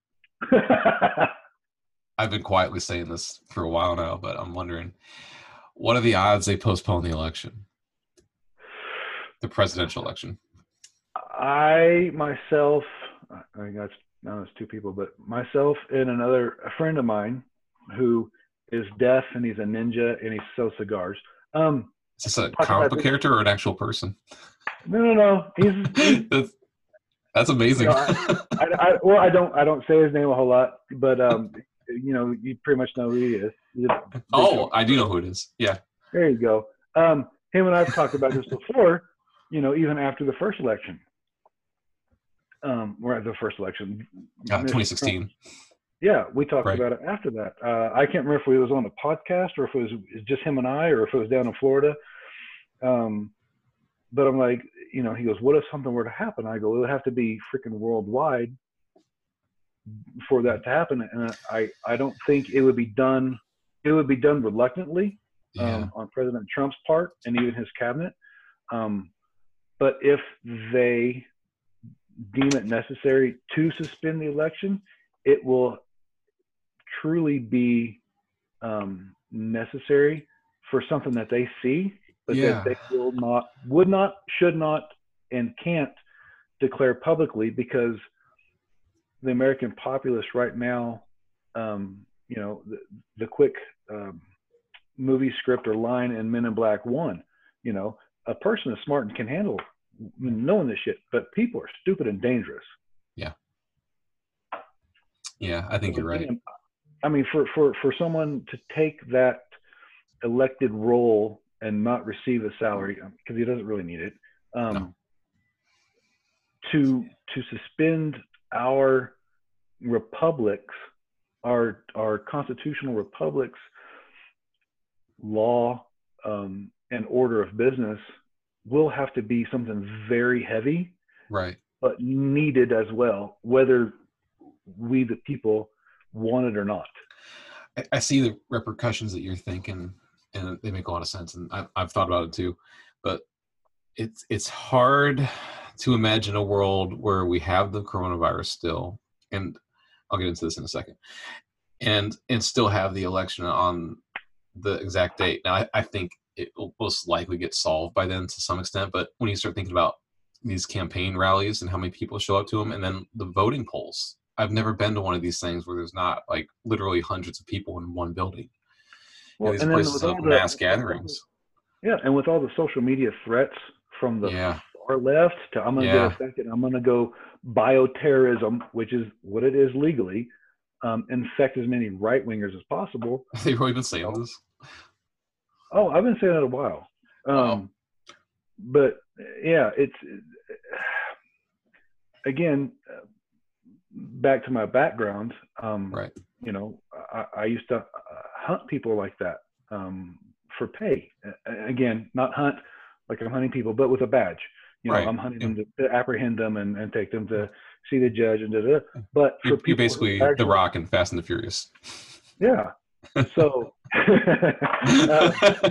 I've been quietly saying this for a while now, but I'm wondering, what are the odds they postpone the election, the presidential election?
I myself, I think that's now it's two people, but myself and another a friend of mine who is deaf and he's a ninja and he sells cigars. Um,
Is this a comic book character or an actual person?
No, no, no. He's, he's
that's, that's amazing.
You know, I, I, I, well, I don't, I don't say his name a whole lot, but um, you know, you pretty much know who he is. A,
oh, I do know who it is. Yeah.
There you go. Um, him and I've talked about this before. You know, even after the first election, um, or the first election,
uh, twenty sixteen.
Trump. Yeah, we talked
right.
about it after that. Uh, I can't remember if it was on a podcast or if it was just him and I, or if it was down in Florida. Um, but I'm like, you know, he goes, what if something were to happen? I go, it would have to be freaking worldwide for that to happen. And I, I don't think it would be done. It would be done reluctantly
yeah.
um, on President Trump's part and even his cabinet. Um, but if they deem it necessary to suspend the election, it will truly be um, necessary for something that they see, but
yeah.
that they will not, would not, should not, and can't declare publicly, because the American populace right now, um, you know, the, the quick um, movie script or line in Men in Black one, you know, a person is smart and can handle knowing this shit, but people are stupid and dangerous.
Yeah. Yeah, I think so, you're right.
I mean, for, for, for someone to take that elected role and not receive a salary, because he doesn't really need it, um,
no.
to to suspend our republics, our our constitutional republics, law um, and order of business will have to be something very heavy,
right?
But needed as well, whether we the people want it or not.
I, I see the repercussions that you're thinking, and they make a lot of sense. And I've, I've thought about it too, but it's it's hard to imagine a world where we have the coronavirus still, and I'll get into this in a second, and and still have the election on the exact date. Now, I, I think it will most likely get solved by then to some extent, but when you start thinking about these campaign rallies and how many people show up to them, and then the voting polls, I've never been to one of these things where there's not like literally hundreds of people in one building. You know,
Well,
these
and then
places
with
of
all the
mass gatherings.
yeah, and with all the social media threats from the
Yeah.
far left to I'm going to
Yeah.
get affected, I'm going to go bioterrorism, which is what it is legally, um, infect as many right wingers as possible.
Have they really been saying
You know?
this?
Oh, I've been saying it a while. Um,
Wow.
But yeah, it's again back to my background. Um,
Right.
You know, I, I used to uh, hunt people like that um, for pay. Uh, again, not hunt like I'm hunting people, but with a badge. You know,
Right.
I'm hunting
Yeah.
them to, to apprehend them and, and take them to see the judge and da da. But for
You're, you're
people
basically
who actually,
The Rock and Fast and the Furious.
yeah. So, uh,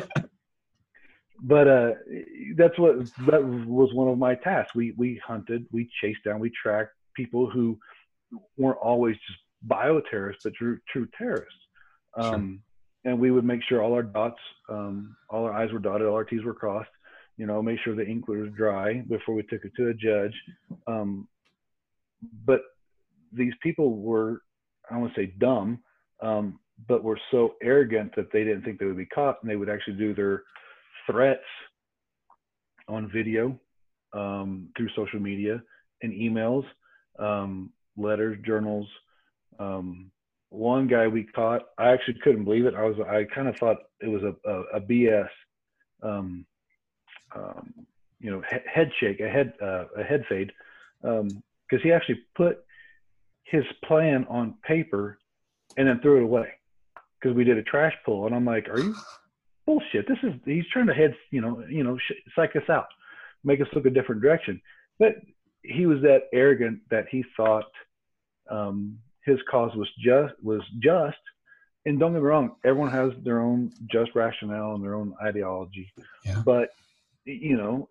but uh, that's what that was one of my tasks. We we hunted, we chased down, we tracked people who weren't always just bioterrorists, but true true terrorists. Um, sure. And we would make sure all our dots, um, all our I's were dotted, all our T's were crossed. You know, make sure the ink was dry before we took it to a judge. Um, but these people were, I don't want to say dumb, um, but were so arrogant that they didn't think they would be caught, and they would actually do their threats on video, um, through social media and emails, um, letters, journals. Um, one guy we caught, I actually couldn't believe it. I was, I kind of thought it was a, a, a B S, um, um, you know, he- head shake, a head, uh, a head fade, because um, he actually put his plan on paper and then threw it away because we did a trash pull, and I'm like, are you bullshit? This is, he's trying to head, you know, you know, sh- psych us out, make us look a different direction. But he was that arrogant that he thought um, his cause was just, was just. And don't get me wrong, everyone has their own just rationale and their own ideology.
Yeah.
But you know,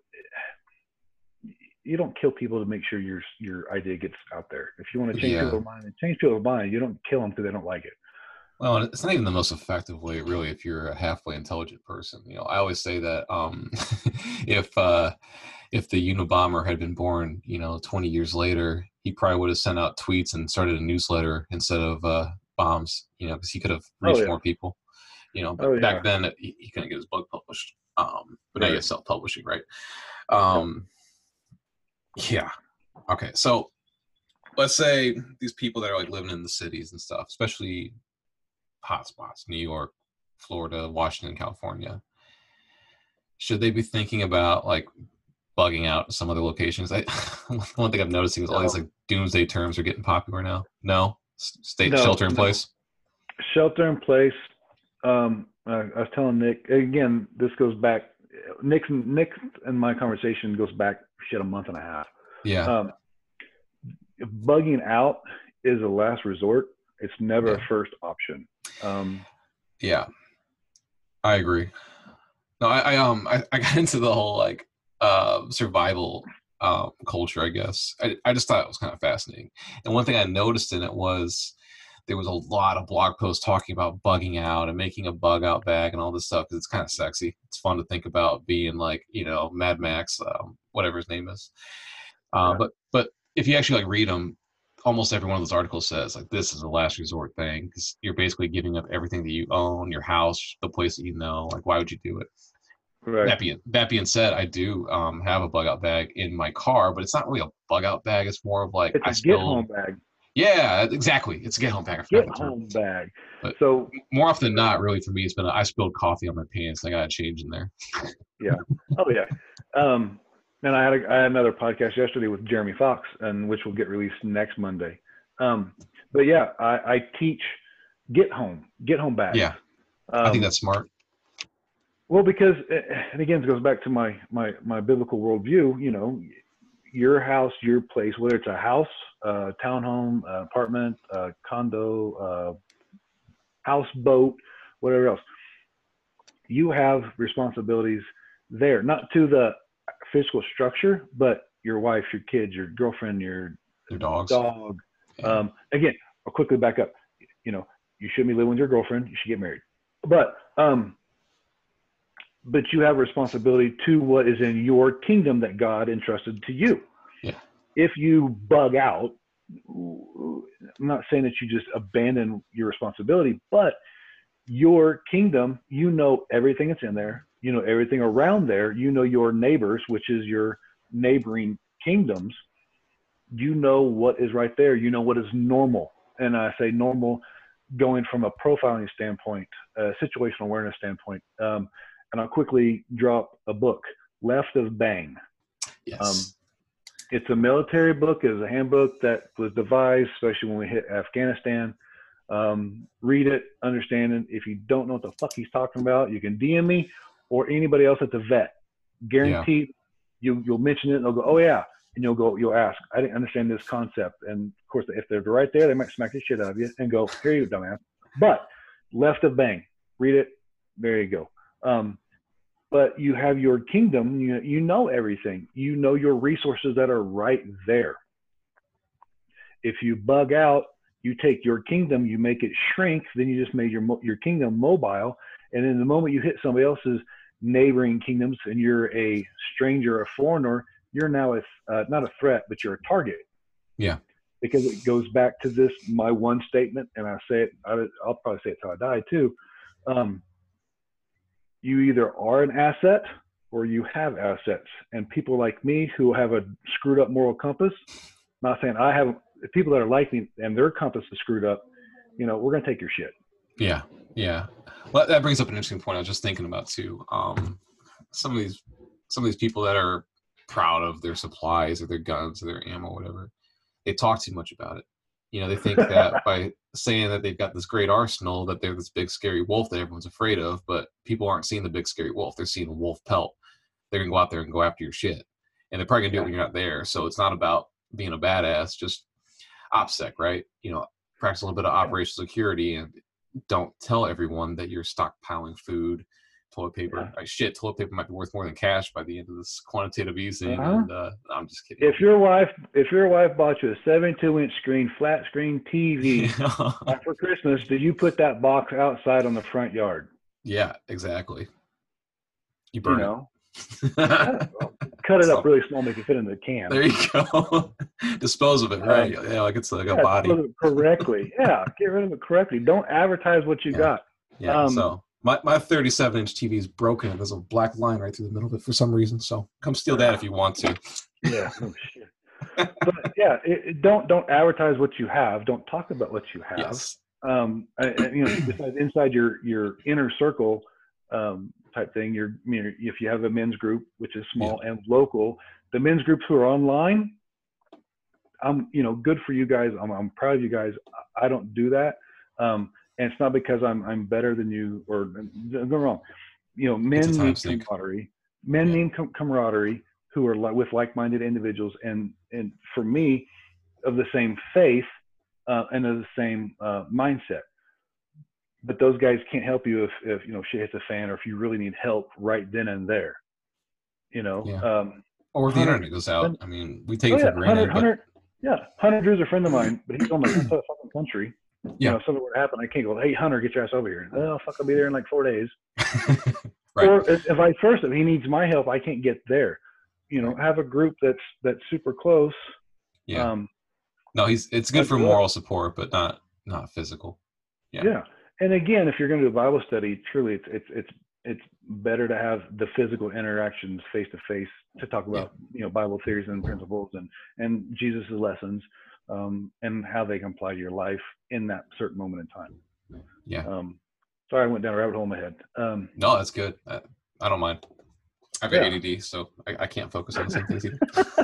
you don't kill people to make sure your your idea gets out there. If you want to change
Yeah.
people's mind and change people's mind, you don't kill them because they don't like it.
Well, it's not even the most effective way, really, if you're a halfway intelligent person. You know, I always say that um, if uh, if the Unabomber had been born, you know, twenty years later, he probably would have sent out tweets and started a newsletter instead of uh, bombs. You know, because he could have reached
Oh, yeah.
more people. You know, but
Oh, yeah.
back then he, he couldn't get his book published. Um, but now
Right.
you have self-publishing, right? Um, yeah. Okay. So let's say these people that are like living in the cities and stuff, especially hotspots, New York, Florida, Washington, California, should they be thinking about like bugging out some other locations? I one thing I'm noticing is all these like doomsday terms are getting popular now. No, state
No,
shelter in
no.
place.
Shelter in place. Um, I, I was telling Nick again. This goes back. Nick, Nick, and my conversation goes back shit a month and a half.
Yeah.
Um, bugging out is a last resort. It's never
Yeah.
a first option. Um,
yeah, I agree. No, I, I um I, I got into the whole like uh survival um culture, I guess. I I just thought it was kind of fascinating. And one thing I noticed in it was there was a lot of blog posts talking about bugging out and making a bug out bag and all this stuff because it's kind of sexy. It's fun to think about being like, you know, Mad Max, um, whatever his name is. Uh,
yeah.
But but if you actually like read them, almost every one of those articles says like this is a last resort thing because you're basically giving up everything that you own, your house, the place that you know. Like, why would you do it?
Right.
That being, that being said, I do um, have a bug out bag in my car, but it's not really a bug out bag. It's more of like
It's
I
a get
spilled.
home bag.
Yeah, exactly. It's a get home bag. I
Get
forgot the term.
home bag.
But
so
more often than not, really for me, it's been a, I spilled coffee on my pants. And I got to change in there.
Yeah. Oh yeah. Um, and I had, a, I had another podcast yesterday with Jeremy Fox, and which will get released next Monday. Um, but yeah, I, I teach get home, get home bags.
Yeah,
um,
I think that's smart.
Well, because, and again, it goes back to my my my biblical worldview. You know, your house, your place, whether it's a house, uh, townhome, uh, apartment, uh, condo, uh, houseboat, whatever else. you have responsibilities there, not to the physical structure, but your wife, your kids, your girlfriend, your
Your dogs.
dog.
Yeah.
Um, again, I'll quickly back up. You know, you shouldn't be living with your girlfriend. You should get married. But um, but you have responsibility to what is in your kingdom that God entrusted to you.
Yeah.
If you bug out, I'm not saying that you just abandon your responsibility, but your kingdom, you know everything that's in there. You know everything around there. You know your neighbors, which is your neighboring kingdoms. You know what is right there. You know what is normal. And I say normal going from a profiling standpoint, a situational awareness standpoint. Um, and I'll quickly drop a book, Left of Bang.
Yes.
Um, it's a military book. It's a handbook that was devised, especially when we hit Afghanistan. Um, read it, understand it. If you don't know what the fuck he's talking about, you can D M me or anybody else at the vet. Guaranteed, yeah. you, you'll mention it and they'll go, oh yeah. And you'll go, you'll ask, I didn't understand this concept. And of course, if they're right there, they might smack the shit out of you and go, here you go, dumbass. But Left of Bang, read it. There you go. Um, but you have your kingdom, you, you know everything. You know your resources that are right there. If you bug out, you take your kingdom, you make it shrink, then you just made your, your kingdom mobile. And in the moment you hit somebody else's neighboring kingdoms and you're a stranger, a foreigner, you're now a, uh, not a threat, but you're a target.
Yeah.
Because it goes back to this, my one statement, and I say it, I, I'll probably say it till I die too. Um, you either are an asset or you have assets. And people like me who have a screwed up moral compass, not saying I have, people that are like me and their compass is screwed up, you know, we're going to take your shit.
Yeah. Yeah. Well, that brings up an interesting point I was just thinking about too. Um, some of these, some of these people that are proud of their supplies or their guns or their ammo, whatever, they talk too much about it. You know, they think that by saying that they've got this great arsenal, that they're this big scary wolf that everyone's afraid of, but people aren't seeing the big scary wolf. They're seeing a wolf pelt. They're going to go out there and go after your shit. And they're probably going to do it when you're not there. So it's not about being a badass, just OPSEC, right? You know, practice a little bit of operational security and don't tell everyone that you're stockpiling food, toilet paper.
Yeah.
Right, shit, toilet paper might be worth more than cash by the end of this quantitative easing.
Uh-huh.
And uh, I'm just kidding.
If your wife, if your wife bought you a seventy-two inch screen, flat screen T V for Christmas, do you put that box outside on the front yard?
Yeah, exactly. You burn
you know?
it.
Cut it
so,
up really small, make it fit in the can.
There you go. Dispose of it, right? Um, yeah, like it's like
yeah,
a body.
Dispose of it correctly. Yeah, get rid of it correctly. Don't advertise what you
yeah.
got.
Yeah.
Um,
so my my thirty-seven inch T V is broken. And there's a black line right through the middle of it for some reason. So come steal that if you want to.
Yeah. Oh, shit. But yeah, it, it, don't don't advertise what you have. Don't talk about what you have.
Yes.
Um, I, I, you know, besides inside your your inner circle um, type thing. You're, you know, if you have a men's group, which is small yeah. and local, the men's groups who are online, I'm, you know, good for you guys. I'm, I'm proud of you guys. I don't do that. Um, and it's not because I'm, I'm better than you or don't go wrong. You know, men need camaraderie. Men yeah. need com- camaraderie who are li- with like-minded individuals. And, and for me, of the same faith uh, and of the same uh, mindset. But those guys can't help you if, if, you know, shit hits a fan or if you really need help right then and there, you know.
Yeah.
Um,
or if the internet goes out. I mean, we take oh, it
yeah,
for granted.
Hunter, Hunter, yeah, Hunter Drew's a friend of mine, but he's on the other fucking country.
Yeah.
You know, if something were to happen, I can't go, hey, Hunter, get your ass over here. Oh, fuck, I'll be there in like four days.
Right.
Or if, if vice versa, if he needs my help, I can't get there. You know, have a group that's that's super close.
Yeah.
Um,
no, he's it's good for moral support, but not not physical. Yeah.
Yeah. And again, if you're going to do a Bible study, truly, it's it's it's it's better to have the physical interactions face to face to talk about yeah. you know Bible theories and principles and and Jesus's lessons um, and how they can apply to your life in that certain moment in time.
Yeah.
Um, sorry, I went down a rabbit hole in my head. Um,
no, that's good. I, I don't mind. I've got
yeah.
A D D, so I, I can't focus on the same things either.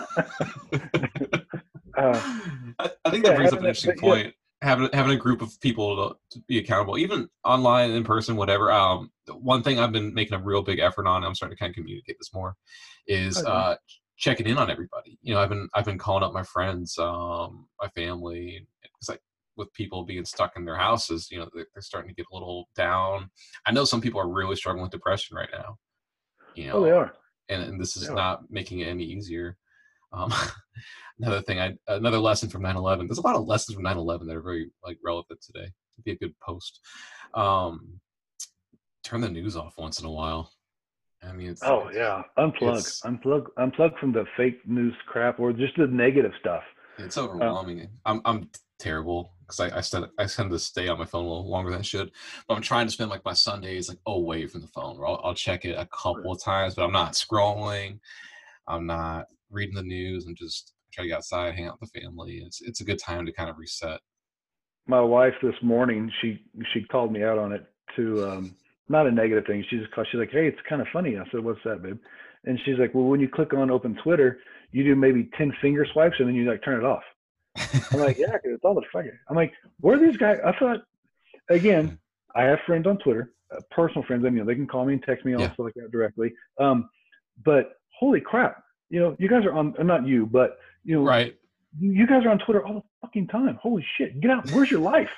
uh,
I, I think that
yeah,
brings up an interesting
yeah.
point. Having having a group of people to, to be accountable, even online, in person, whatever. Um, one thing I've been making a real big effort on, I'm starting to kind of communicate this more, is
okay.
uh, checking in on everybody. You know, I've been I've been calling up my friends, um, my family, because like with people being stuck in their houses, you know, they're, they're starting to get a little down. I know some people are really struggling with depression right now, you
Oh, they
know,
are.
and, and this
They
is
are.
not making it any easier. Um, another thing, I another lesson from nine eleven. There's a lot of lessons from nine eleven that are very like relevant today. It'd be a good post. Um, turn the news off once in a while. I mean, it's
Oh
it's
yeah, unplug,
it's
unplug, unplug from the fake news crap or just the negative stuff.
it's
Uh,
overwhelming. I'm I'm terrible because I I, spend, I tend to stay on my phone a little longer than I should. But I'm trying to spend like my Sundays like away from the phone. Where I'll, I'll check it a couple of times, but I'm not scrolling. I'm not reading the news. I'm just try to get outside, hang out with the family. It's it's a good time to kind of reset.
my wife this morning, she she called me out on it to um, not a negative thing. She just called. She's like, "Hey, it's kind of funny." I said, "What's that, babe?" And she's like, "Well, when you click on open Twitter, you do maybe ten finger swipes and then you like turn it off." I'm like, "Yeah, 'cause it's all the fucking." I'm like, "Where are these guys?" I thought again, I have friends on Twitter, uh, personal friends. I mean, you know, they can call me and text me, all
Yeah,
stuff like that directly. Um, but holy crap, you know, you guys are on. Not you, but you know,
right.
you guys are on Twitter all the fucking time. Holy shit, get out! Where's your life?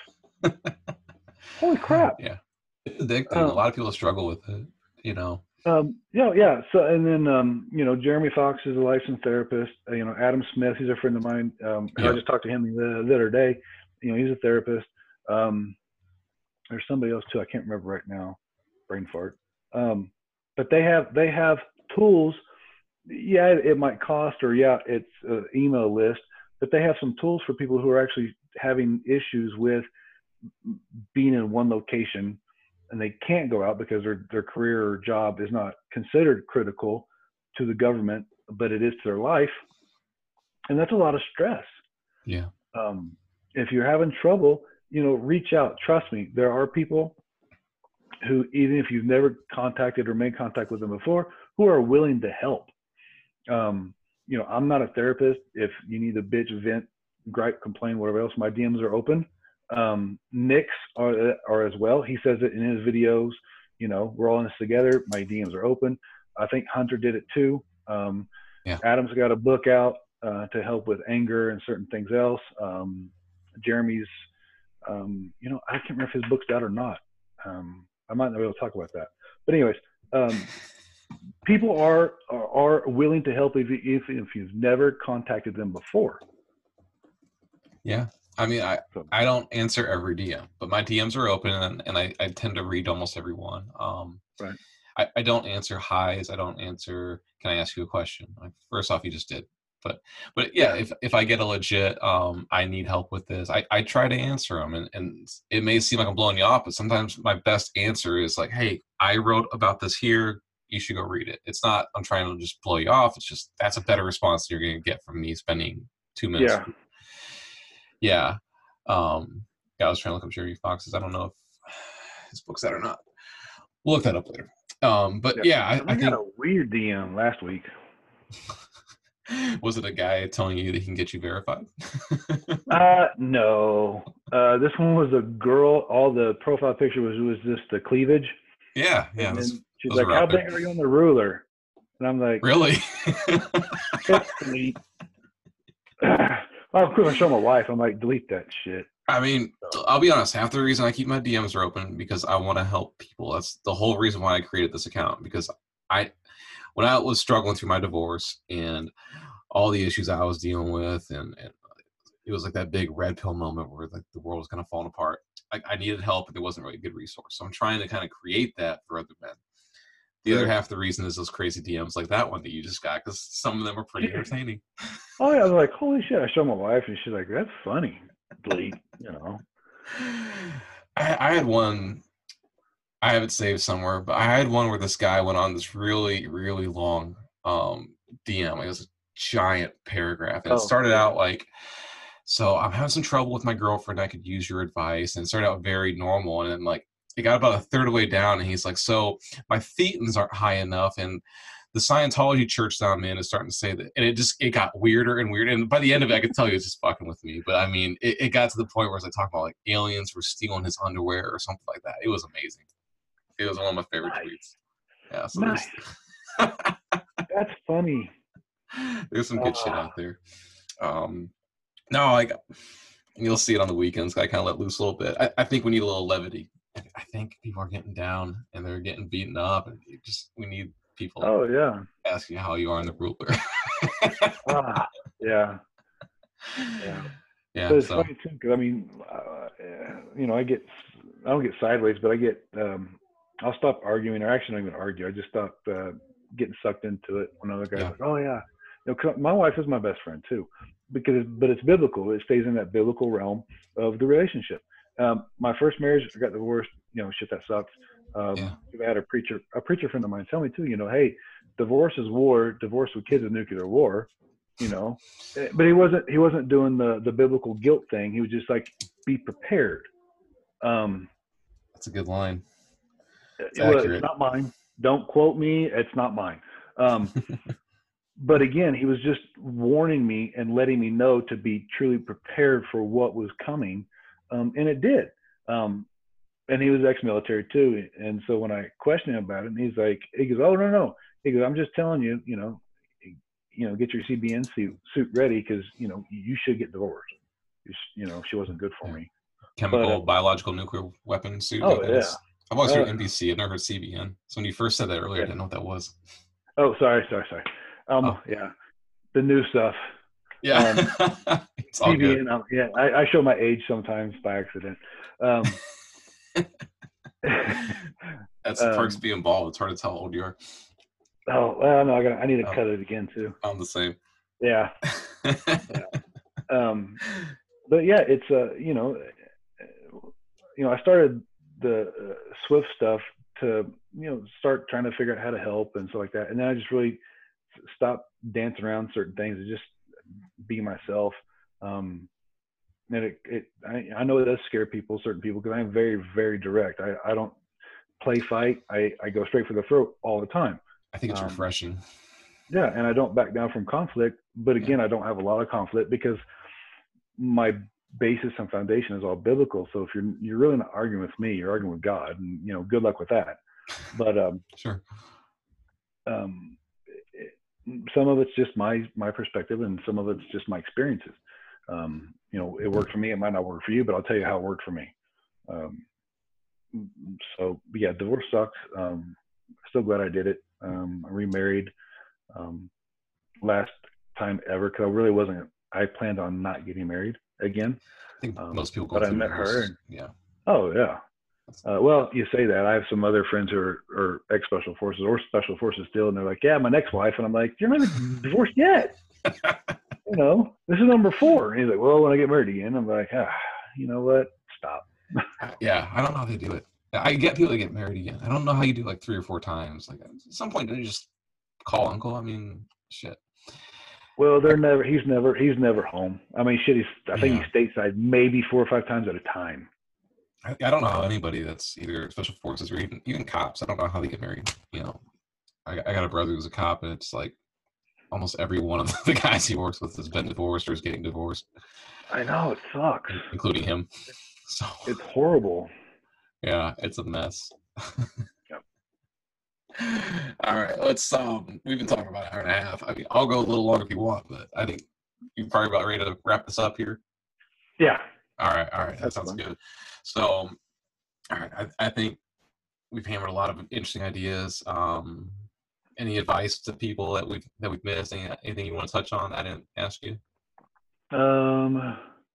Holy crap.
Yeah, it's addicting. A
Um,
lot of people struggle with it. You know.
um, yeah, yeah. So, and then, um, you know, Jeremy Fox is a licensed therapist. Uh, you know, Adam Smith, he's a friend of mine. Um, who I
Yeah.
just talked to him the, the other day. You know, he's a therapist. Um, there's somebody else too. I can't remember right now. Brain fart. Um, but they have they have tools. Yeah, it, it might cost, or yeah, it's an email list. But they have some tools for people who are actually having issues with being in one location and they can't go out because their, their career or job is not considered critical to the government, but it is to their life. And that's a lot of stress.
Yeah.
Um, if you're having trouble, you know, reach out. Trust me, there are people who, even if you've never contacted or made contact with them before, who are willing to help. Um, you know, I'm not a therapist. If you need a bitch, vent, gripe, complain, whatever else, my D Ms are open. Um, Nick's are, are as well. He says it in his videos. You know, we're all in this together. My D Ms are open. I think Hunter did it too. Um,
Yeah.
Adam's got a book out uh, to help with anger and certain things else. Um, Jeremy's, um, you know, I can't remember if his book's out or not. Um, I might not be able to talk about that. But anyways, um, people are, are, are willing to help if, if if you've never contacted them before.
Yeah. I mean, I,
So,
I don't answer every D M, but my D Ms are open and, and I, I tend to read almost every one. Um,
right.
I, I don't answer highs. I don't answer, can I ask you a question? Like, first off, you just did. But but yeah,
Yeah.
if, if I get a legit, um, I need help with this, I, I try to answer them. And, and it may seem like I'm blowing you off, but sometimes my best answer is like, hey, I wrote about this here. You should go read it. It's not, I'm trying to just blow you off. It's just, that's a better response than you're going to get from me spending two minutes.
Yeah.
Yeah. Um, yeah, I was trying to look up Jeremy Fox's. I don't know if his book's out or not. We'll look that up later. Um, but
Yeah.
yeah, I,
And
I
I got
think
a weird D M last week.
was it a guy telling you that he can get you verified?
Uh, no. Uh, this one was a girl. All the profile picture was was just the cleavage.
yeah, yeah,
And
those,
then she's
those
like,
are
"How
out there.
big are you on the ruler?" And I'm like,
Really?
"It's sweet." Well, of course, I show my wife. I'm like, "Delete that shit."
I mean, I'll be honest. Half the reason I keep my D Ms are open because I want to help people. That's the whole reason why I created this account. Because I, when I was struggling through my divorce and all the issues I was dealing with, and, and it was like that big red pill moment where like the world was kind of falling apart. I, I needed help, and there wasn't really a good resource. So I'm trying to kind of create that for other men. The other
Right.
half of the reason is those crazy D Ms like that one that you just got, because some of them are pretty entertaining.
Oh yeah, I was like, "Holy shit!" I show my wife, and she's like, "That's funny." Delete. You know.
I, I had one, I have it saved somewhere, but I had one where this guy went on this really, really long um, D M. It was a giant paragraph. And it
Oh
started
yeah.
out like, so I'm having some trouble with my girlfriend. I could use your advice. And it started out very normal. And then like, it got about a third of the way down. And he's like, so my thetans aren't high enough. And the Scientology church that I'm in is starting to say that. And it just, it got weirder and weirder. And by the end of it, I could tell you it's just fucking with me. But I mean, it, it got to the point where I was like talking about like aliens were stealing his underwear or something like that. It was amazing. It was one of my favorite
Nice.
tweets. Yeah, so
Nice.
there's
That's funny.
there's some good shit
Uh,
out there. Um, no, like You'll see it on the weekends. I kind of let loose a little bit. I, I think we need a little levity. I think people are getting down and they're getting beaten up, and it just we need people
Oh yeah.
asking how you are in the ruler.
Ah, yeah. Yeah.
Yeah.
But it's
So
funny too, because I mean, uh, you know, I get, I don't get sideways, but I get, um, I'll stop arguing, or actually don't even argue. I just stop uh, getting sucked into it when other guys
yeah,
like, oh yeah, you know, 'cause my wife is my best friend too, because, but it's biblical. It stays in that biblical realm of the relationship. Um, my first marriage, I got divorced. You know, shit, that sucks.
yeah,
Um, I had a preacher, a preacher friend of mine tell me too. You know, hey, divorce is war. Divorce with kids is nuclear war. You know, Eh, but he wasn't he wasn't doing the the biblical guilt thing. He was just like, be prepared. Um,
that's a good line. It's
it- well, it's
accurate.
not mine. Don't quote me. It's not mine. Um, but again, he was just warning me and letting me know to be truly prepared for what was coming, um, and it did. Um, and he was ex-military too, and so when I questioned him about it, he's like, he goes, "Oh no, no," he goes, "I'm just telling you, you know, you know, get your C B N suit suit ready because you know you should get divorced. You, you know, she wasn't good for
Yeah.
me." But
Chemical,
um,
biological, nuclear weapon suit.
oh
Like
yeah,
that's. I've always
uh,
heard N B C. I've never heard C B N. So when you first said that earlier, I
yeah.
didn't know what that was.
Oh, sorry, sorry, sorry. Um,
Oh,
yeah, the new stuff.
yeah.
Um,
It's all good.
C B N. Um, yeah, I, I show my age sometimes by accident. Um,
That's the perks of
um,
being involved. It's hard to tell how old you are.
oh well, no, I got. I need to
Oh,
cut it again too.
I'm the same.
Yeah, yeah. Um, but yeah, it's uh, you know, you know, I started the uh, Swift stuff to, you know, start trying to figure out how to help and stuff like that. And then I just really stopped dancing around certain things and just be myself. Um, and it, it I, I know it does scare people, certain people, because I'm very, very direct. I, I don't play fight. I, I go straight for the throat all the time.
I think it's
Um,
refreshing.
yeah, and I don't back down from conflict. But
Yeah.
again, I don't have a lot of conflict because my basis and foundation is all biblical. So if you're you're really not arguing with me, you're arguing with God, and you know, good luck with that. But um,
Sure.
um, it, some of it's just my my perspective, and some of it's just my experiences. Um, you know, it worked for me. It might not work for you, but I'll tell you how it worked for me. Um, so yeah, divorce sucks. Um, still glad I did it. Um, I remarried um, last time ever because I really wasn't. I planned on not getting married again.
I think
Um,
most people go
but I
through
met her,
divorce.
and
Yeah.
oh yeah. Uh, well, you say that. I have some other friends who are, are ex special forces or special forces still, and they're like, "Yeah, my next wife," and I'm like, "You're not even divorced yet. You know, this is number four." And he's like, "Well, when I get married again," I'm like, "Ah, you know what? Stop."
Yeah. I don't know how they do it. I get people that get married again. I don't know how you do like three or four times. Like at some point, don't you just call uncle? I mean, shit.
Well,
I,
they're never. He's never. He's never home. I mean, shit. He's. I think
yeah.
he's stateside maybe four or five times at a time.
I, I don't know how anybody that's either special forces or even even cops. I don't know how they get married. You know, I, I got a brother who's a cop, and it's like almost every one of the guys he works with has been divorced or is getting divorced,
I know it sucks.
including him. So
It's horrible.
yeah, it's a mess.
Yep.
All right, let's. Um, we've been talking about an hour and a half. I mean, I'll go a little longer if you want, but I think you're probably about ready to wrap this up here.
Yeah.
All right, all right, that
That's
sounds
fun.
good. So, all right, I, I think we've hammered a lot of interesting ideas. Um, any advice to people that we've that we've missed? Any, anything you want to touch on? I didn't ask you.
Um,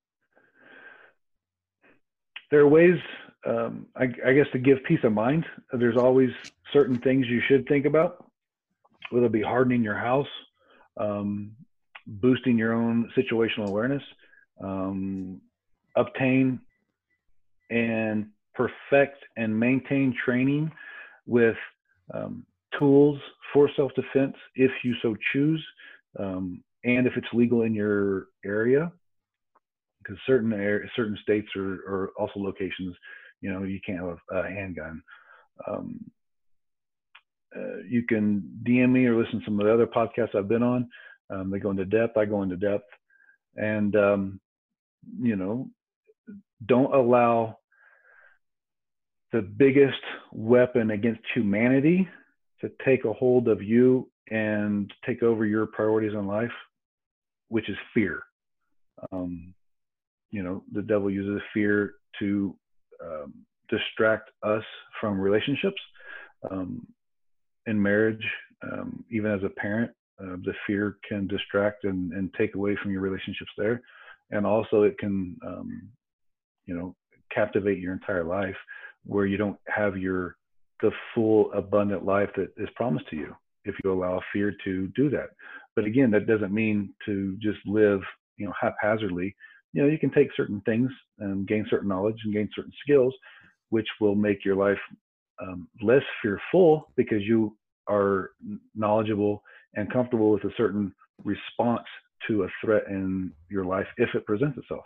there are ways, um, I, I guess, to give peace of mind. There's always certain things you should think about, whether it be hardening your house, um, boosting your own situational awareness, um, obtain and perfect and maintain training with um, tools for self-defense if you so choose, um, and if it's legal in your area, because certain areas, certain states or, or also locations, you know, you can't have a, a handgun. Um, uh, you can D M me or listen to some of the other podcasts I've been on. Um, they go into depth. I go into depth, and um, you know, don't allow the biggest weapon against humanity to take a hold of you and take over your priorities in life, which is fear. Um, you know, the devil uses fear to um, distract us from relationships. Um, in marriage, um, even as a parent, uh, the fear can distract and, and take away from your relationships there. And also it can, um, you know, captivate your entire life where you don't have your, the full abundant life that is promised to you if you allow fear to do that. But again, that doesn't mean to just live, you know, haphazardly. You know, you can take certain things and gain certain knowledge and gain certain skills, which will make your life um, less fearful because you are knowledgeable and comfortable with a certain response to a threat in your life if it presents itself.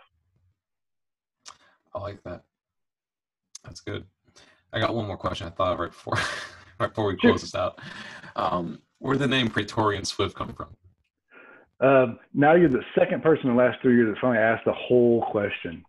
I like that. That's good. I got one more question I thought of right before, right before we close sure. this out. Um, where did the name Praetorian Swift come from?
Um, now you're the second person in the last three years that finally asked the whole question.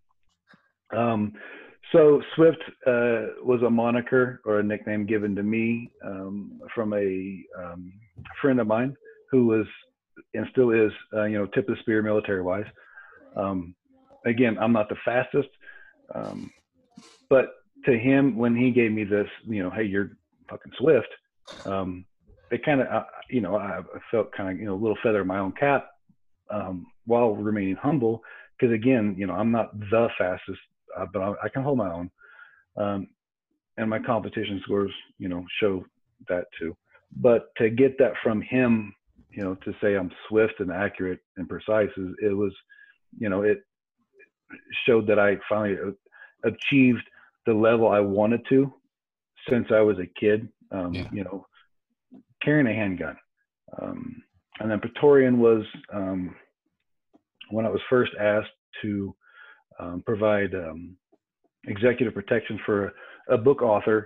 Um, so Swift uh, was a moniker or a nickname given to me um, from a um, friend of mine who was and still is, uh, you know, tip of the spear military-wise. Um, again, I'm not the fastest, um, but to him, when he gave me this, you know, hey, you're fucking Swift, um, it kind of, uh, you know, I felt kind of, you know, a little feather in my own cap um, while remaining humble. Because again, you know, I'm not the fastest, uh, but I, I can hold my own. Um, and my competition scores, you know, show that too. But to get that from him, you know, to say I'm swift and accurate and precise, is, it was, you know, it showed that I finally achieved the level I wanted to since I was a kid, um, yeah. you know, carrying a handgun. Um, and then Praetorian was um, when I was first asked to um, provide um, executive protection for a book author.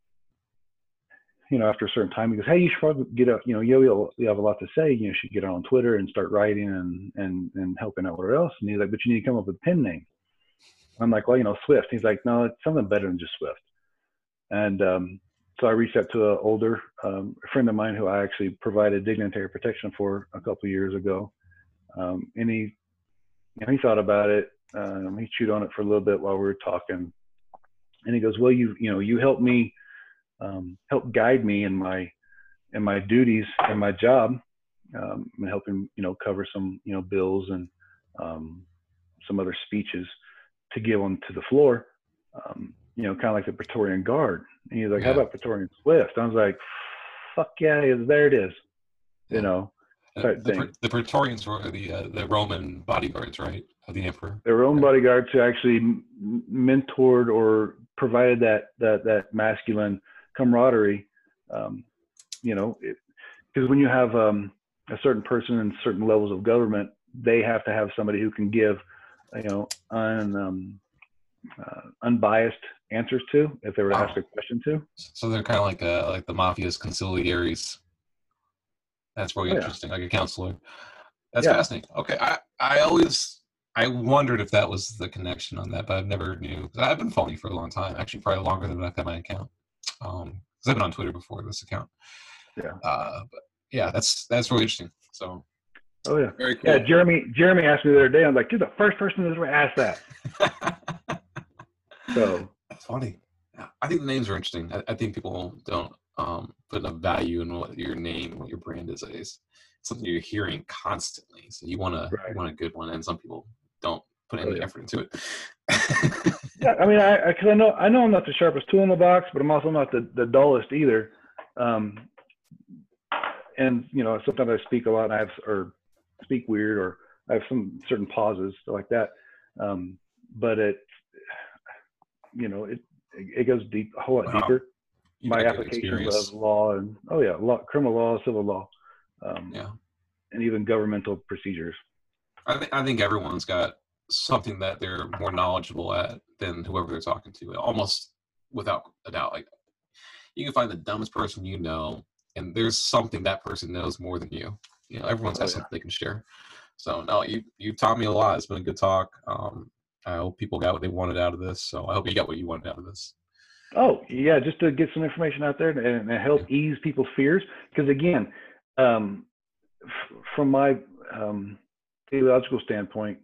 You know, after a certain time, he goes, "Hey, you should probably get up. You know, you you have a lot to say. You know, you should get on Twitter and start writing and and and helping out whatever else." And he's like, "But you need to come up with a pen name." I'm like, "Well, you know, Swift." He's like, "No, it's something better than just Swift." And um, so I reached out to an older um, friend of mine who I actually provided dignitary protection for a couple of years ago. Um, and he, you know, he thought about it. Um, he chewed on it for a little bit while we were talking. And he goes, "Well, you you know, you helped me, um, help guide me in my in my duties and my job, um, and helping, you know, cover some, you know, bills and um, some other speeches to give on to the floor, um, you know, kind of like the Praetorian Guard." And he's like, yeah. "How about Praetorian Swift?" I was like, "Fuck yeah, there it is," you yeah. know.
The, the, the Praetorians were the uh, the Roman bodyguards, right, of the emperor.
The Roman
right.
bodyguards who actually mentored or provided that that that masculine camaraderie. Um, you know, because when you have um, a certain person in certain levels of government, they have to have somebody who can give, you know, un, um, uh, unbiased answers to if they were to wow. ask a question to.
So they're kind of like uh, like the mafia's consigliaries. That's really oh, interesting, yeah. like a counselor. That's yeah. fascinating. Okay, I, I always I wondered if that was the connection on that, but I've never knew. I've been following you for a long time, actually, probably longer than I've had my account. Um, because I've been on Twitter before this account.
Yeah.
Uh, but yeah, that's that's really interesting. So.
Oh yeah.
Very cool.
Yeah, Jeremy. Jeremy asked me the other day. I'm like, "You're the first person who's ever asked that." So.
That's funny. I think the names are interesting. I, I think people don't um, put enough value in what your name, what your brand is. It's something you're hearing constantly. So you want to right. you want a good one, and some people don't put any oh, yeah. effort into it.
Yeah, I mean, I because I, I know I know I'm not the sharpest tool in the box, but I'm also not the, the dullest either. Um, and you know, sometimes I speak a lot, and I have or speak weird, or I have some certain pauses like that. Um, but it, you know, it it goes deep, a whole lot wow. deeper.
You
My applications of law and oh yeah, law, criminal law, civil law, um,
yeah,
and even governmental procedures.
I think I think everyone's got something that they're more knowledgeable at than whoever they're talking to, almost without a doubt. Like you can find the dumbest person you know, and there's something that person knows more than you. You know, everyone's got oh, yeah. something they can share. So no, you you taught me a lot. It's been a good talk. Um, I hope people got what they wanted out of this. So I hope you got what you wanted out of this.
Oh yeah, just to get some information out there and, and help ease people's fears. Because again, um, f- from my um, theological standpoint,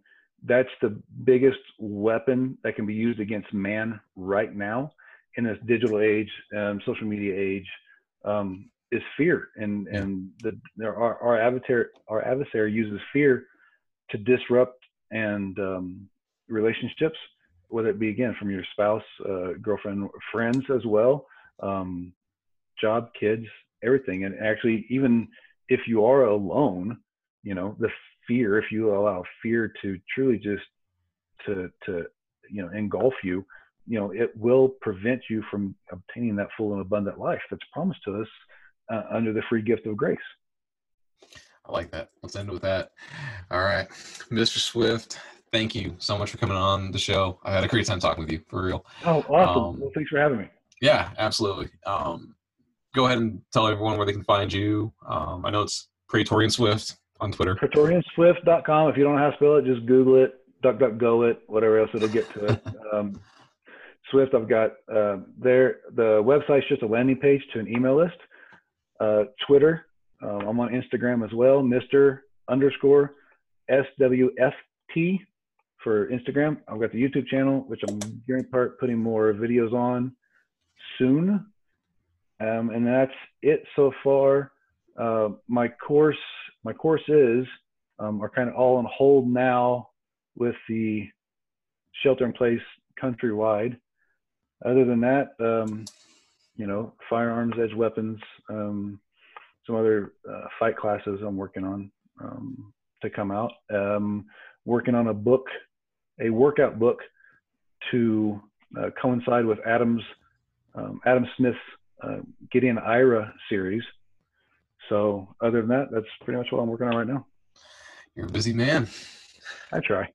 that's the biggest weapon that can be used against man right now in this digital age, um, social media age, um, is fear. And,
Yeah.
and the, there are, our adversary, our adversary uses fear to disrupt and, um, relationships, whether it be, again, from your spouse, uh, girlfriend, friends as well, um, job, kids, everything. And actually, even if you are alone, you know, the fear, if you allow fear to truly just to, to, you know, engulf you, you know, it will prevent you from obtaining that full and abundant life that's promised to us uh, under the free gift of grace.
I like that. Let's end with that. All right. Mister Swift, thank you so much for coming on the show. I had a great time talking with you, for real.
Oh, awesome.
Um,
well, thanks for having me.
Yeah, absolutely. Um, go ahead and tell everyone where they can find you. Um, I know it's Praetorian Swift on Twitter.
Praetorian Swift dot com. If you don't know how to spell it, just Google it, DuckDuckGo it, whatever else, it'll get to it. Um, Swift, I've got uh, there. The website's just a landing page to an email list. Uh, Twitter, uh, I'm on Instagram as well, Mister underscore S W F T for Instagram. I've got the YouTube channel, which I'm gearing part putting more videos on soon. Um, and that's it so far. Uh, my course, my courses um, are kind of all on hold now with the shelter in place countrywide. Other than that, um, you know, firearms, edge weapons, um, some other uh, fight classes I'm working on um, to come out. Um, working on a book, a workout book to uh, coincide with Adam's, um, Adam Smith's uh, Gideon Ira series. So other than that, that's pretty much what I'm working on right now.
You're a busy man.
I try.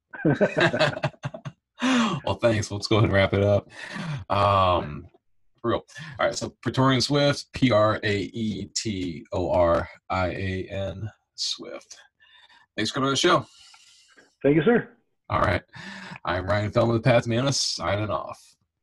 Well, thanks. Let's go ahead and wrap it up. Um, for real. All right. So Praetorian Swift, P R A E T O R I A N Swift. Thanks for coming on the show.
Thank you, sir.
All right. I'm Ryan Feldman with Path to Manliness, signing off.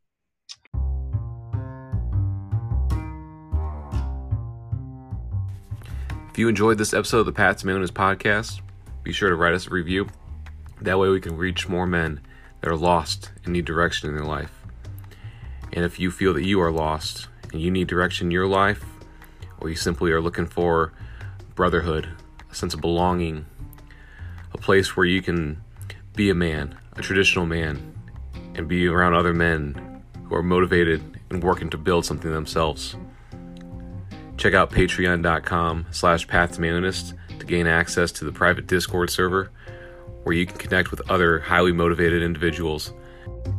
If you enjoyed this episode of the Path to Manliness podcast, be sure to write us a review. That way we can reach more men that are lost and need direction in their life. And if you feel that you are lost and you need direction in your life, or you simply are looking for brotherhood, a sense of belonging, a place where you can be a man, a traditional man, and be around other men who are motivated and working to build something themselves, check out patreon.com slash path to manliness to gain access to the private Discord server where you can connect with other highly motivated individuals